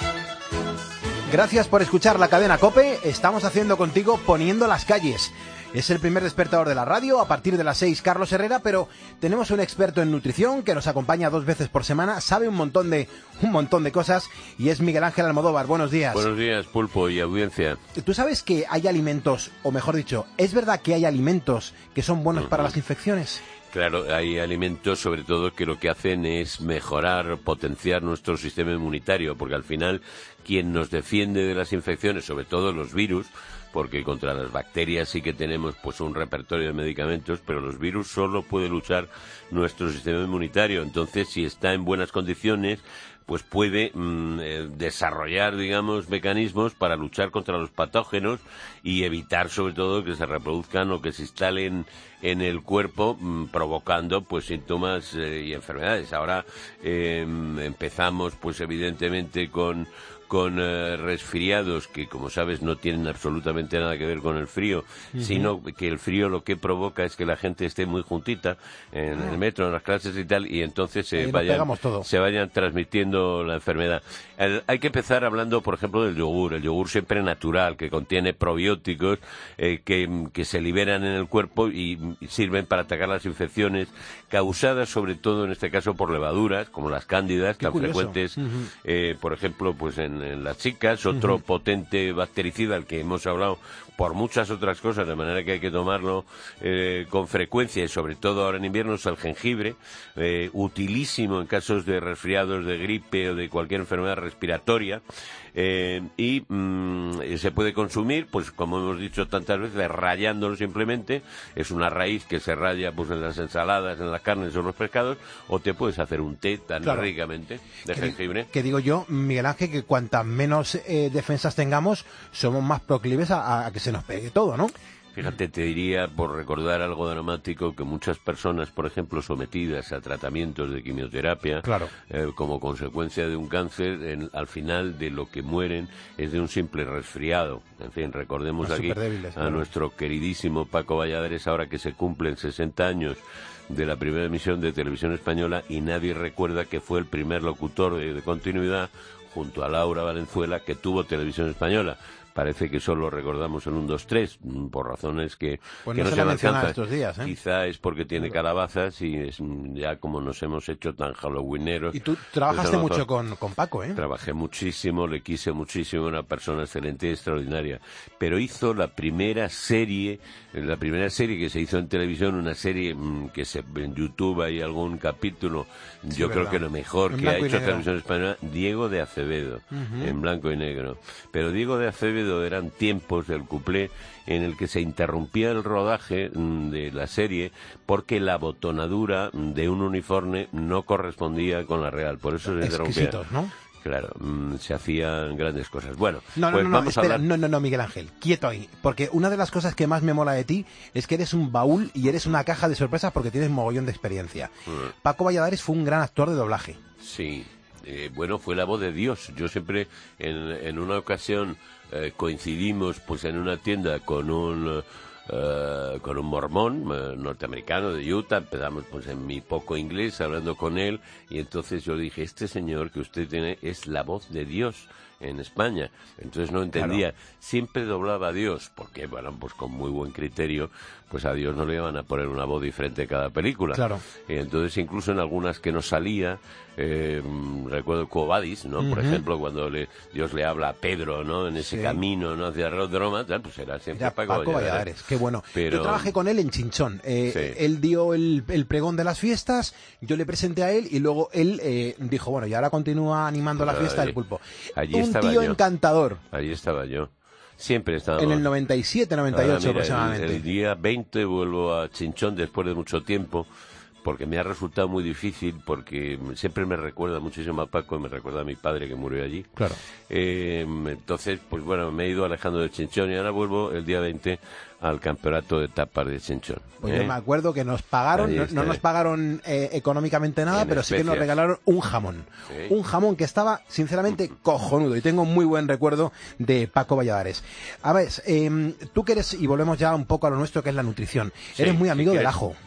Speaker 3: Gracias por escuchar la cadena COPE. Estamos haciendo contigo Poniendo las calles. Es el primer despertador de la radio, a partir de las 6, Carlos Herrera, pero tenemos un experto en nutrición que nos acompaña 2 veces por semana, sabe un montón de cosas, y es Miguel Ángel Almodóvar. Buenos días.
Speaker 12: Buenos días, Pulpo y audiencia.
Speaker 3: ¿Tú sabes que hay alimentos, o mejor dicho, es verdad que hay alimentos que son buenos para las infecciones?
Speaker 12: Claro, hay alimentos sobre todo que lo que hacen es mejorar, potenciar nuestro sistema inmunitario, porque al final quien nos defiende de las infecciones, sobre todo los virus, porque contra las bacterias sí que tenemos pues un repertorio de medicamentos, pero los virus solo puede luchar nuestro sistema inmunitario. Entonces, si está en buenas condiciones, pues puede desarrollar, digamos, mecanismos para luchar contra los patógenos y evitar, sobre todo, que se reproduzcan o que se instalen en el cuerpo, provocando, pues, síntomas y enfermedades. Ahora empezamos, pues, evidentemente, con resfriados que, como sabes, no tienen absolutamente nada que ver con el frío, sino que el frío lo que provoca es que la gente esté muy juntita en el metro, en las clases y tal, y entonces se vayan transmitiendo la enfermedad. Hay que empezar hablando, por ejemplo, del yogur. El yogur siempre natural, que contiene probióticos que se liberan en el cuerpo y sirven para atacar las infecciones causadas, sobre todo, en este caso, por levaduras, como las cándidas, tan frecuentes, por ejemplo, pues en las chicas. Otro potente bactericida, al que hemos hablado por muchas otras cosas, de manera que hay que tomarlo con frecuencia, y sobre todo ahora en invierno, es el jengibre, utilísimo en casos de resfriados, de gripe o de cualquier enfermedad respiratoria, y se puede consumir, pues como hemos dicho tantas veces, rallándolo simplemente. Es una raíz que se raya pues en las ensaladas, en las carnes o en los pescados, o te puedes hacer un té tan ricamente de jengibre.
Speaker 3: Que digo yo, Miguel Ángel, que cuantas menos defensas tengamos, somos más proclives a que se nos pegue todo, ¿no?
Speaker 12: Fíjate, te diría, por recordar algo dramático, que muchas personas, por ejemplo, sometidas a tratamientos de quimioterapia, como consecuencia de un cáncer, al final de lo que mueren es de un simple resfriado. En fin, recordemos aquí a nuestro queridísimo Paco Valladares, ahora que se cumplen 60 años de la primera emisión de Televisión Española, y nadie recuerda que fue el primer locutor de continuidad, junto a Laura Valenzuela, que tuvo Televisión Española. Parece que solo recordamos el 1, 2, 3, por razones que no se alcanzan estos días, ¿eh? Quizá es porque tiene calabazas y es ya como nos hemos hecho tan halloweeneros.
Speaker 3: Y tú trabajaste mucho con Paco, ¿eh?
Speaker 12: Trabajé muchísimo, le quise muchísimo, una persona excelente y extraordinaria. Pero hizo la primera serie que se hizo en televisión, una serie que en YouTube hay algún capítulo, yo creo que lo mejor que ha hecho Televisión Española, Diego de Acevedo, en blanco y negro. Pero Diego de Acevedo eran tiempos del cuplé en el que se interrumpía el rodaje de la serie porque la botonadura de un uniforme no correspondía con la real, por eso se interrumpía.
Speaker 3: Exquisitos, ¿no?
Speaker 12: Claro, se hacían grandes cosas. Bueno,
Speaker 3: vamos a hablar. No, Miguel Ángel, quieto ahí, porque una de las cosas que más me mola de ti es que eres un baúl y eres una caja de sorpresas porque tienes mogollón de experiencia. Paco Valladares fue un gran actor de doblaje.
Speaker 12: Sí, fue la voz de Dios. Yo siempre, en una ocasión, coincidimos pues en una tienda con un mormón norteamericano de Utah. Empezamos pues en mi poco inglés hablando con él, y entonces yo dije, este señor que usted tiene es la voz de Dios en España. Entonces no entendía, siempre doblaba a Dios, porque bueno, pues con muy buen criterio, pues a Dios no le iban a poner una voz diferente en cada película. Y entonces incluso en algunas que no salía, recuerdo Cobadis, ¿no? Por ejemplo, cuando Dios le habla a Pedro, ¿no? En ese camino, ¿no? Hacia Roma, pues era siempre
Speaker 3: Paco Valladares. Qué bueno.
Speaker 12: Pero...
Speaker 3: Yo trabajé con él en Chinchón. Él dio el pregón de las fiestas, yo le presenté a él, y luego él dijo, bueno, y ahora continúa animando la fiesta del pulpo. Un tío encantador.
Speaker 12: Allí estaba yo. Siempre estaba.
Speaker 3: En el 97, 98 aproximadamente.
Speaker 12: El día 20 vuelvo a Chinchón después de mucho tiempo, porque me ha resultado muy difícil, porque siempre me recuerda muchísimo a Paco y me recuerda a mi padre que murió allí.
Speaker 3: Claro.
Speaker 12: Entonces, pues bueno, me he ido alejando de Chinchón y ahora vuelvo el día 20 al campeonato de tapas de Chinchón.
Speaker 3: Pues yo me acuerdo que nos pagaron, no nos pagaron económicamente nada, pero sí que nos regalaron un jamón. Sí. Un jamón que estaba, sinceramente, cojonudo. Y tengo un muy buen recuerdo de Paco Valladares. A ver, tú que eres, y volvemos ya un poco a lo nuestro, que es la nutrición. Eres muy amigo del ajo.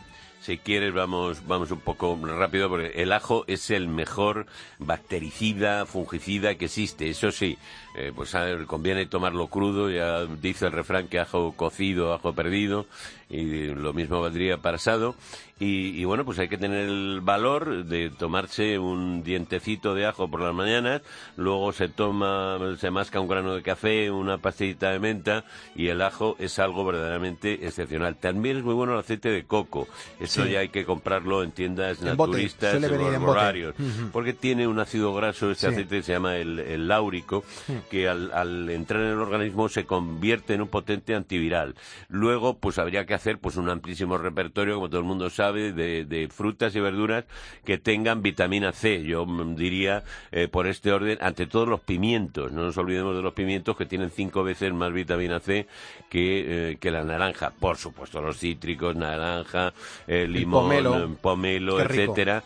Speaker 12: Si quieres, vamos un poco rápido, porque el ajo es el mejor bactericida, fungicida que existe. Eso sí, pues conviene tomarlo crudo, ya dice el refrán que ajo cocido, ajo perdido, y lo mismo valdría para asado. Y bueno, pues hay que tener el valor de tomarse un dientecito de ajo por las mañanas, luego se masca un grano de café, una pastillita de menta, y el ajo es algo verdaderamente excepcional. También es muy bueno el aceite de coco. Eso ya hay que comprarlo en tiendas naturistas, en los horarios, porque tiene un ácido graso, aceite se llama el láurico, que al entrar en el organismo se convierte en un potente antiviral. Luego, pues habría que hacer pues un amplísimo repertorio, como todo el mundo sabe, de frutas y verduras que tengan vitamina C. Yo diría, por este orden, ante todo los pimientos. No nos olvidemos de los pimientos, que tienen 5 veces más vitamina C que la naranja. Por supuesto, los cítricos, naranja, limón, pomelo, etcétera.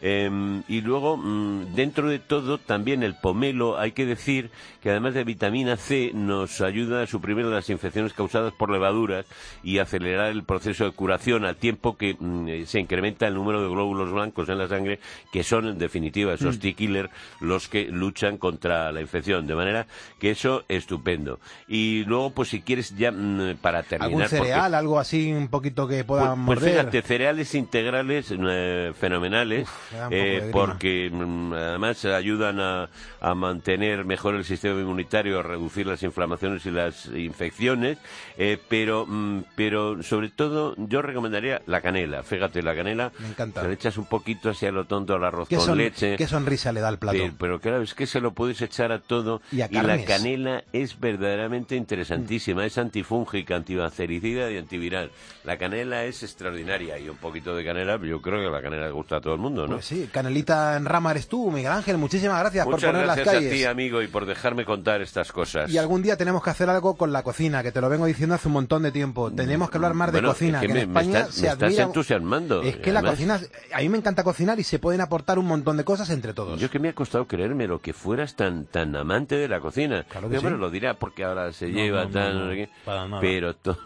Speaker 12: Y luego, dentro de todo, también el pomelo, hay que decir que además de vitamina C, nos ayuda a suprimir las infecciones causadas por levaduras y acelerar el proceso de curación, al tiempo que se incrementa el número de glóbulos blancos en la sangre, que son, en definitiva, esos T-killer, los que luchan contra la infección. De manera que eso, estupendo. Y luego, pues si quieres ya, para terminar...
Speaker 3: ¿Algún cereal, algo así, un poquito que pueda morder?
Speaker 12: Pues fíjate, cereales integrales fenomenales, porque además ayudan a mantener mejor el sistema inmunitario, a reducir las inflamaciones y las infecciones, pero sobre todo yo recomendaría la canela. Fíjate, la canela,
Speaker 3: me encanta.
Speaker 12: Te le echas un poquito así a lo tonto al arroz con leche.
Speaker 3: Qué sonrisa le da al plato.
Speaker 12: Pero claro, es que se lo puedes echar a todo, y la canela es verdaderamente interesantísima, es antifúngica, antibactericida y antiviral. La canela es extraordinaria, y un poquito de canela, yo creo que la canela gusta a todo el mundo, ¿no?
Speaker 3: Pues sí, canelita en rama eres tú, Miguel Ángel, muchísimas gracias por poner las calles.
Speaker 12: Muchas gracias a ti, amigo, y por dejarme contar estas cosas.
Speaker 3: Y algún día tenemos que hacer algo con la cocina, que te lo vengo diciendo hace un montón de tiempo. Tenemos que hablar más de cocina, que en España se admira...
Speaker 12: Me estás entusiasmando.
Speaker 3: Es que la cocina, a mí me encanta cocinar y se pueden aportar un montón de cosas entre todos.
Speaker 12: Yo, que me ha costado creérmelo, que fueras tan amante de la cocina.
Speaker 3: Claro que sí.
Speaker 12: Bueno, lo dirá porque ahora se lleva tan...
Speaker 3: para nada.
Speaker 12: Pero todo...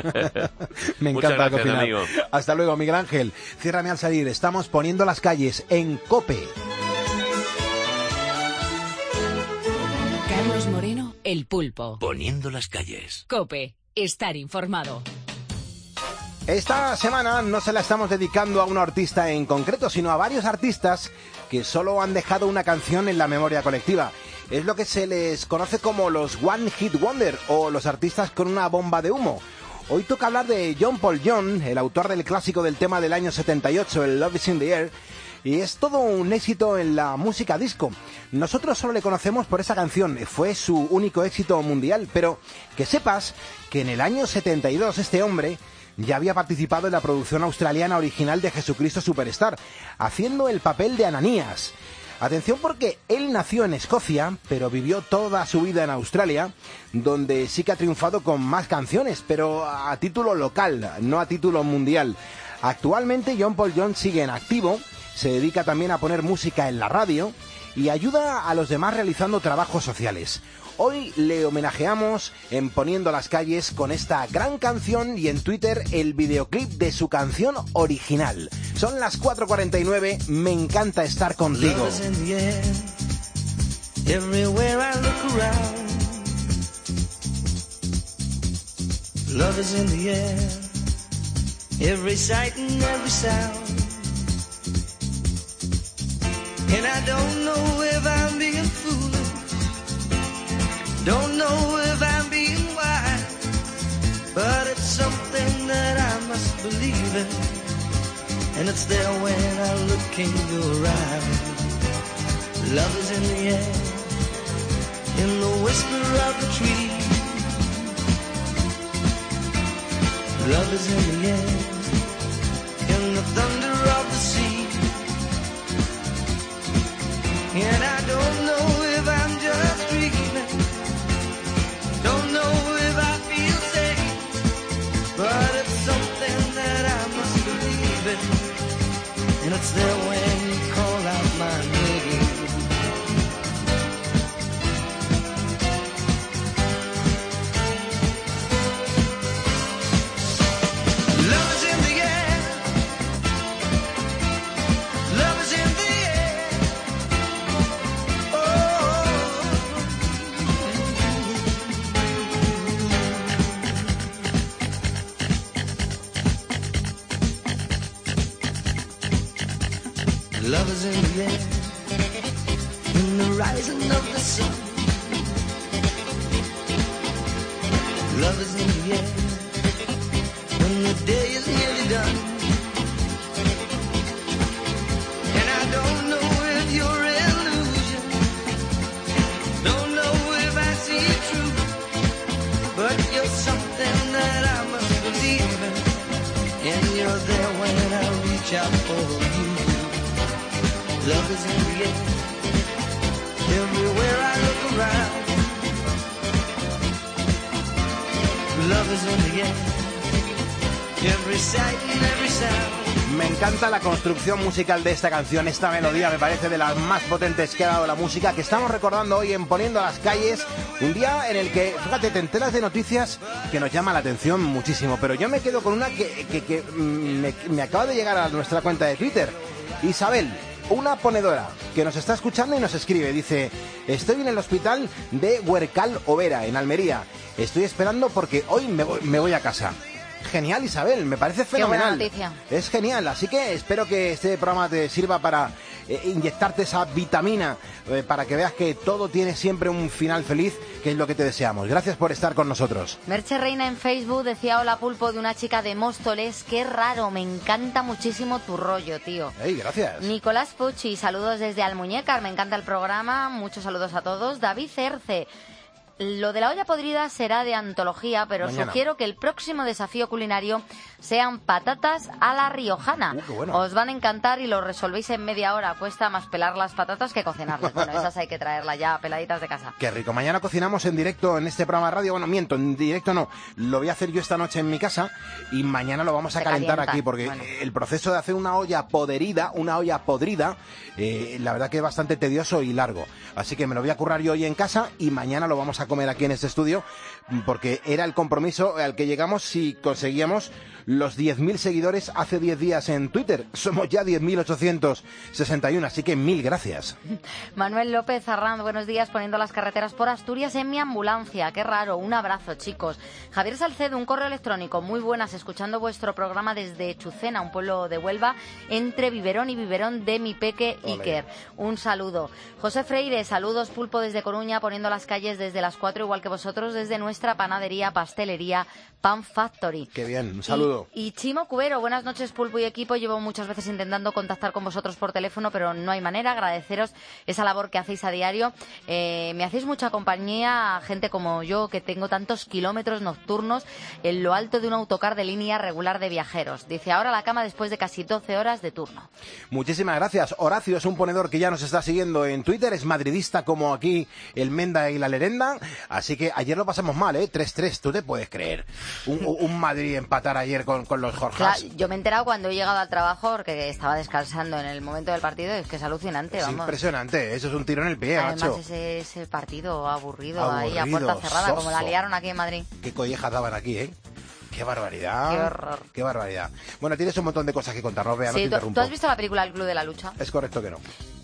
Speaker 3: Me encanta cocinar. Amigo. Hasta luego, Miguel Ángel. Ciérrame al salir. Estamos poniendo las calles en COPE.
Speaker 1: Carlos Moreno, El Pulpo.
Speaker 2: Poniendo las calles.
Speaker 1: COPE. Estar informado.
Speaker 3: Esta semana no se la estamos dedicando a un artista en concreto, sino a varios artistas que solo han dejado una canción en la memoria colectiva. Es lo que se les conoce como los One Hit Wonder, o los artistas con una bomba de humo. Hoy toca hablar de John Paul Jones, el autor del clásico del tema del año 78, el Love is in the Air, y es todo un éxito en la música disco. Nosotros solo le conocemos por esa canción, fue su único éxito mundial, pero que sepas que en el año 72 este hombre ya había participado en la producción australiana original de Jesucristo Superstar, haciendo el papel de Ananías. Atención, porque él nació en Escocia, pero vivió toda su vida en Australia, donde sí que ha triunfado con más canciones, pero a título local, no a título mundial. Actualmente John Paul Jones sigue en activo, se dedica también a poner música en la radio y ayuda a los demás realizando trabajos sociales. Hoy le homenajeamos en Poniendo las calles con esta gran canción y en Twitter el videoclip de su canción original. Son las 4:49, me encanta estar contigo.
Speaker 13: Love is in the air, every sight and every sound. And I don't know if I'm being foolish, don't know if I'm being wise, but it's something that I must believe in, and it's there when I look in your eyes. Love is in the air, in the whisper of the tree. Love is in the air, in the thunder of the sea. And I don't know if I'm just dreaming, don't know if I feel safe, but it's something that I must believe in, and it's there when you call out my name. Love is in the air, Love is in the air, in the rising of the sun. Love is in the air, when the day is nearly done. And I don't know if you're illusion, don't know if I see it true, but you're something that I must believe in, and you're there when I reach out for you. Love is in the air, everywhere I look around. Love is in the air, every sight and every sound.
Speaker 3: Me encanta la construcción musical de esta canción. Esta melodía me parece de las más potentes que ha dado la música, que estamos recordando hoy en Poniendo las Calles. Un día en el que, fíjate, te enteras de noticias que nos llama la atención muchísimo. Pero yo me quedo con una que me acaba de llegar a nuestra cuenta de Twitter. Isabel, una ponedora que nos está escuchando y nos escribe, dice: estoy en el hospital de Huercal Overa, en Almería. Estoy esperando porque hoy me voy a casa. Genial, Isabel, me parece fenomenal.
Speaker 4: Qué buena noticia.
Speaker 3: Es genial, así que espero que este programa te sirva para inyectarte esa vitamina, para que veas que todo tiene siempre un final feliz, que es lo que te deseamos. Gracias por estar con nosotros.
Speaker 4: Merche Reina en Facebook decía: hola Pulpo, de una chica de Móstoles, qué raro, me encanta muchísimo tu rollo, tío.
Speaker 3: Hey, gracias.
Speaker 4: Nicolás Pucci, saludos desde Almuñécar, me encanta el programa, muchos saludos a todos. David Cerce: lo de la olla podrida será de antología, pero
Speaker 3: mañana
Speaker 4: sugiero que el próximo desafío culinario sean patatas a la riojana.
Speaker 3: Qué bueno.
Speaker 4: Os van a encantar y lo resolvéis en media hora. Cuesta más pelar las patatas que cocinarlas. Bueno, esas hay que traerlas ya peladitas de casa.
Speaker 3: Qué rico. Mañana cocinamos en directo en este programa de radio. Bueno, miento, en directo no. Lo voy a hacer yo esta noche en mi casa y mañana lo vamos a calentar aquí, porque bueno, el proceso de hacer una olla podrida, la verdad que es bastante tedioso y largo. Así que me lo voy a currar yo hoy en casa y mañana lo vamos a comer aquí en este estudio, porque era el compromiso al que llegamos si conseguíamos los 10.000 seguidores hace 10 días en Twitter. Somos ya 10.861, así que mil gracias.
Speaker 4: Manuel López Arrand, buenos días, poniendo las carreteras por Asturias en mi ambulancia. Qué raro, un abrazo, chicos. Javier Salcedo, un correo electrónico, muy buenas, escuchando vuestro programa desde Chucena, un pueblo de Huelva, entre Biberón y Biberón de mi peque Iker. Un saludo. José Freire, saludos Pulpo desde Coruña, poniendo las calles desde las 4, igual que vosotros, desde nuestra panadería, pastelería, Pan Factory.
Speaker 3: Qué bien, un saludo.
Speaker 4: Y Chimo Cubero, buenas noches Pulpo y equipo, llevo muchas veces intentando contactar con vosotros por teléfono, pero no hay manera. Agradeceros esa labor que hacéis a diario. Me hacéis mucha compañía a gente como yo, que tengo tantos kilómetros nocturnos en lo alto de un autocar de línea regular de viajeros. Dice, ahora a la cama después de casi 12 horas de turno.
Speaker 3: Muchísimas gracias. Horacio es un ponedor que ya nos está siguiendo en Twitter, es madridista como aquí el Menda y la Lerenda, así que ayer lo pasamos mal, 3-3, ¿tú te puedes creer? Un Madrid empatar ayer con los Jorjas.
Speaker 4: Claro, yo me he enterado cuando he llegado al trabajo, porque estaba descansando en el momento del partido, es que es alucinante,
Speaker 3: es
Speaker 4: vamos.
Speaker 3: Impresionante, eso es un tiro en el pie,
Speaker 4: además,
Speaker 3: macho.
Speaker 4: Ese partido aburrido ahí a puerta cerrada,
Speaker 3: soso,
Speaker 4: como la liaron aquí en Madrid.
Speaker 3: Qué collejas daban aquí, ¡Qué barbaridad!
Speaker 4: ¡Qué horror!
Speaker 3: ¡Qué barbaridad! Bueno, tienes un montón de cosas que contarnos, Bea, no te interrumpo.
Speaker 4: ¿Tú has visto la película El Club de la Lucha?
Speaker 3: Es correcto que no.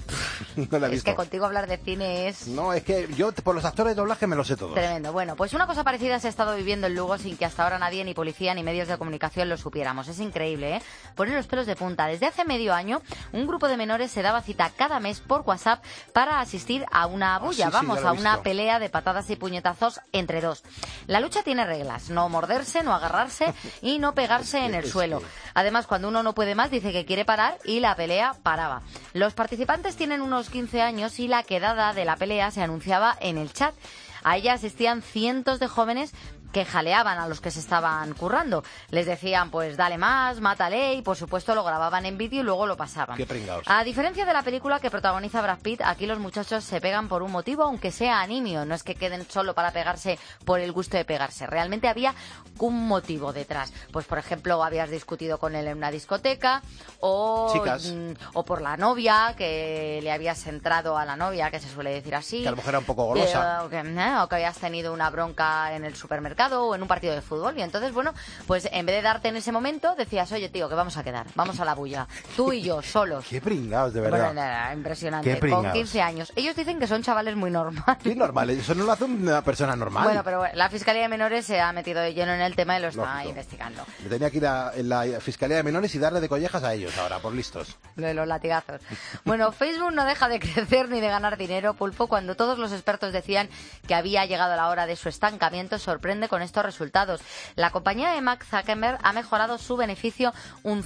Speaker 3: No la he visto.
Speaker 4: Es que contigo hablar de cine es...
Speaker 3: No, es que yo por los actores de doblaje me lo sé todos.
Speaker 4: Tremendo. Bueno, pues una cosa parecida se ha estado viviendo en Lugo sin que hasta ahora nadie, ni policía, ni medios de comunicación lo supiéramos. Es increíble, Poner los pelos de punta. Desde hace medio año, un grupo de menores se daba cita cada mes por WhatsApp para asistir a una bulla, a una pelea de patadas y puñetazos entre dos. La lucha tiene reglas. No morderse, no agarrarse y no pegarse en el suelo. Además, cuando uno no puede más, dice que quiere parar y la pelea paraba. Los participantes tienen unos 15 años y la quedada de la pelea se anunciaba en el chat. A ella asistían cientos de jóvenes que jaleaban a los que se estaban currando. Les decían, pues dale más, mátale, y por supuesto lo grababan en vídeo y luego lo pasaban.
Speaker 3: Qué pringaos.
Speaker 4: A diferencia de la película que protagoniza Brad Pitt, aquí los muchachos se pegan por un motivo, aunque sea animio. No es que queden solo para pegarse por el gusto de pegarse. Realmente había un motivo detrás. Pues, por ejemplo, habías discutido con él en una discoteca, o por la novia, que le habías entrado a la novia, que se suele decir así.
Speaker 3: Que a lo mejor era un poco golosa.
Speaker 4: O que habías tenido una bronca en el supermercado supermercado o en un partido de fútbol. Y entonces, bueno, pues en vez de darte en ese momento, decías, oye, tío, que vamos a quedar, vamos a la bulla. Tú y yo, solos.
Speaker 3: Qué pringados, de verdad.
Speaker 4: Bueno, era impresionante.
Speaker 3: Qué pringados.
Speaker 4: Con 15 años. Ellos dicen que son chavales muy normales.
Speaker 3: Sí, normal. Eso no lo hace una persona normal.
Speaker 4: Bueno, pero la Fiscalía de Menores se ha metido de lleno en el tema y lo está
Speaker 3: Lógico.
Speaker 4: investigando.
Speaker 3: Me tenía que ir a la Fiscalía de Menores y darle de collejas a ellos ahora, por listos.
Speaker 4: Lo de los latigazos. Bueno, Facebook no deja de crecer ni de ganar dinero, Pulpo. Cuando todos los expertos decían que había llegado la hora de su estancamiento, sorprende con estos resultados. La compañía de Mark Zuckerberg ha mejorado su beneficio un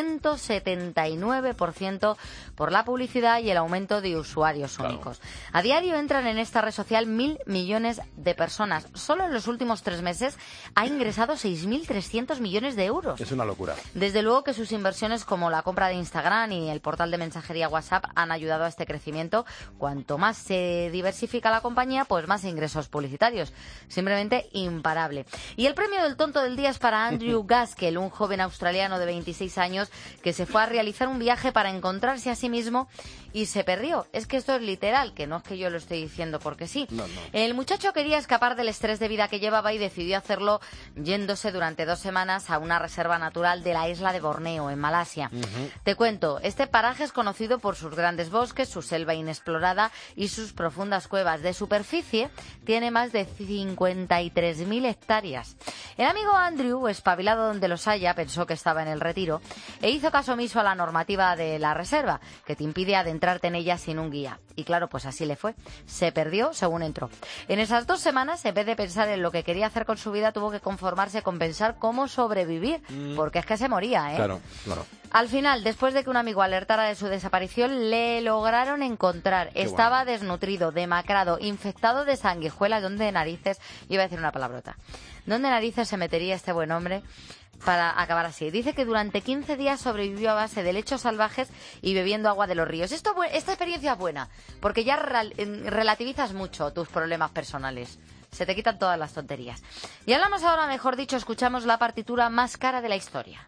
Speaker 4: 179% por la publicidad y el aumento de usuarios únicos. A diario entran en esta red social 1.000 millones de personas. Solo en los últimos 3 meses ha ingresado 6.300 millones de euros.
Speaker 3: Es una locura.
Speaker 4: Desde luego que sus inversiones como la compra de Instagram y el portal de mensajería WhatsApp han ayudado a este crecimiento. Cuanto más se diversifica la compañía, pues más ingresos publicitarios. Simplemente imparable. Y el premio del tonto del día es para Andrew Gaskell, un joven australiano de 26 años que se fue a realizar un viaje para encontrarse a sí mismo y se perdió. Es que esto es literal, que no es que yo lo estoy diciendo porque sí.
Speaker 3: No.
Speaker 4: El muchacho quería escapar del estrés de vida que llevaba y decidió hacerlo yéndose durante 2 semanas a una reserva natural de la isla de Borneo, en Malasia. Te cuento, este paraje es conocido por sus grandes bosques, su selva inexplorada y sus profundas cuevas. De superficie tiene más de 53.000 hectáreas. El amigo Andrew, espabilado donde los haya, pensó que estaba en el retiro e hizo caso omiso a la normativa de la reserva, que te impide adentrarte en ella sin un guía. Y claro, pues así le fue. Se perdió según entró. En esas 2 semanas, en vez de pensar en lo que quería hacer con su vida, tuvo que conformarse con pensar cómo sobrevivir, porque es que se moría, ¿eh?
Speaker 3: Claro.
Speaker 4: Al final, después de que un amigo alertara de su desaparición, le lograron encontrar. Estaba desnutrido, demacrado, infectado de sanguijuelas. ¿Dónde narices? Iba a decir una palabrota. ¿Dónde narices se metería este buen hombre para acabar así? Dice que durante 15 días sobrevivió a base de lechos salvajes y bebiendo agua de los ríos. Esta experiencia es buena, porque ya relativizas mucho tus problemas personales. Se te quitan todas las tonterías. Y hablamos ahora, mejor dicho, escuchamos la partitura más cara de la historia.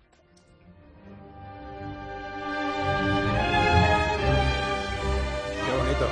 Speaker 3: Qué bonito.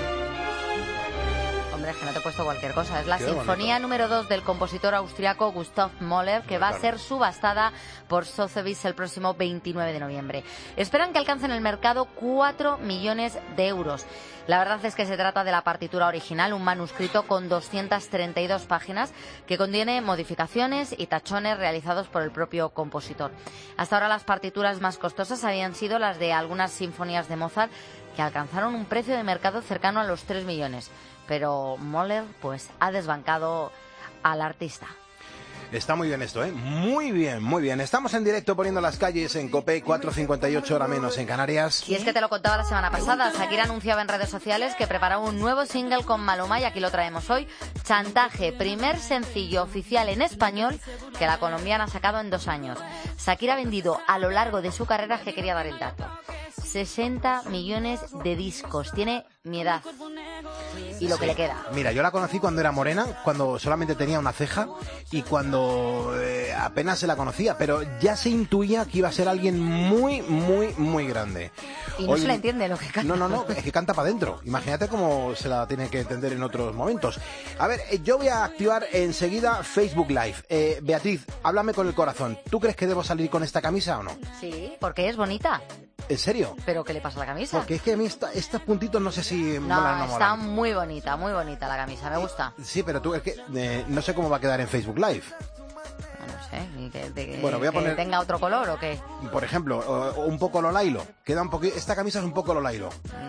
Speaker 4: Hombre, es que no te he puesto cualquier cosa. Es la
Speaker 3: Qué
Speaker 4: Sinfonía
Speaker 3: bonito.
Speaker 4: número 2 del compositor austriaco Gustav Mahler, que va a ser subastada por Sotheby's el próximo 29 de noviembre. Esperan que alcance en el mercado 4 millones de euros. La verdad es que se trata de la partitura original, un manuscrito con 232 páginas que contiene modificaciones y tachones realizados por el propio compositor. Hasta ahora las partituras más costosas habían sido las de algunas sinfonías de Mozart, que alcanzaron un precio de mercado cercano a los 3 millones. Pero Mahler, pues, ha desbancado al artista.
Speaker 3: Está muy bien esto, ¿eh? Muy bien, muy bien. Estamos en directo poniendo las calles en COPE, 4:58 hora menos en Canarias.
Speaker 4: Y es que te lo contaba la semana pasada, Shakira anunciaba en redes sociales que preparaba un nuevo single con Maluma y aquí lo traemos hoy. Chantaje, primer sencillo oficial en español que la colombiana ha sacado en 2 años. Shakira ha vendido a lo largo de su carrera, que quería dar el dato, 60 millones de discos. Tiene mi edad y lo que le queda.
Speaker 3: Mira, yo la conocí cuando era morena, cuando solamente tenía una ceja y cuando apenas se la conocía, pero ya se intuía que iba a ser alguien muy, muy, muy grande.
Speaker 4: Y no se le entiende lo que canta.
Speaker 3: No, es que canta para adentro. Imagínate cómo se la tiene que entender en otros momentos. A ver, yo voy a activar enseguida Facebook Live. Beatriz, háblame con el corazón. ¿Tú crees que debo salir con esta camisa o no?
Speaker 4: Sí, porque es bonita.
Speaker 3: ¿En serio?
Speaker 4: ¿Pero qué le pasa a la camisa?
Speaker 3: Porque es que a mí estos puntitos no sé si molan o no
Speaker 4: No,
Speaker 3: molan.
Speaker 4: está muy bonita la camisa, me gusta.
Speaker 3: Sí, pero tú es que no sé cómo va a quedar en Facebook Live.
Speaker 4: No sé, ¿y que
Speaker 3: Bueno, voy a poner-
Speaker 4: tenga otro color o qué?
Speaker 3: Por ejemplo, un poco Lolailo. Queda un poquito. Esta camisa es un poco Lolailo.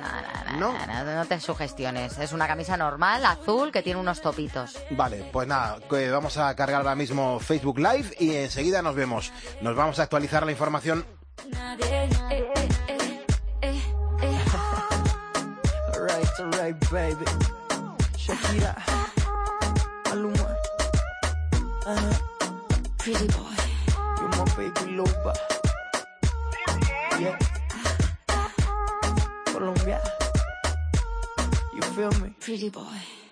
Speaker 4: No te sugestiones. Es una camisa normal, azul, que tiene unos topitos.
Speaker 3: Vale, pues nada, que vamos a cargar ahora mismo Facebook Live y enseguida nos vemos. Nos vamos a actualizar la información.
Speaker 13: Alright, baby. Shakira, Maluma, Pretty boy, you're my baby lover. Yeah, Colombia, you feel me? Pretty boy.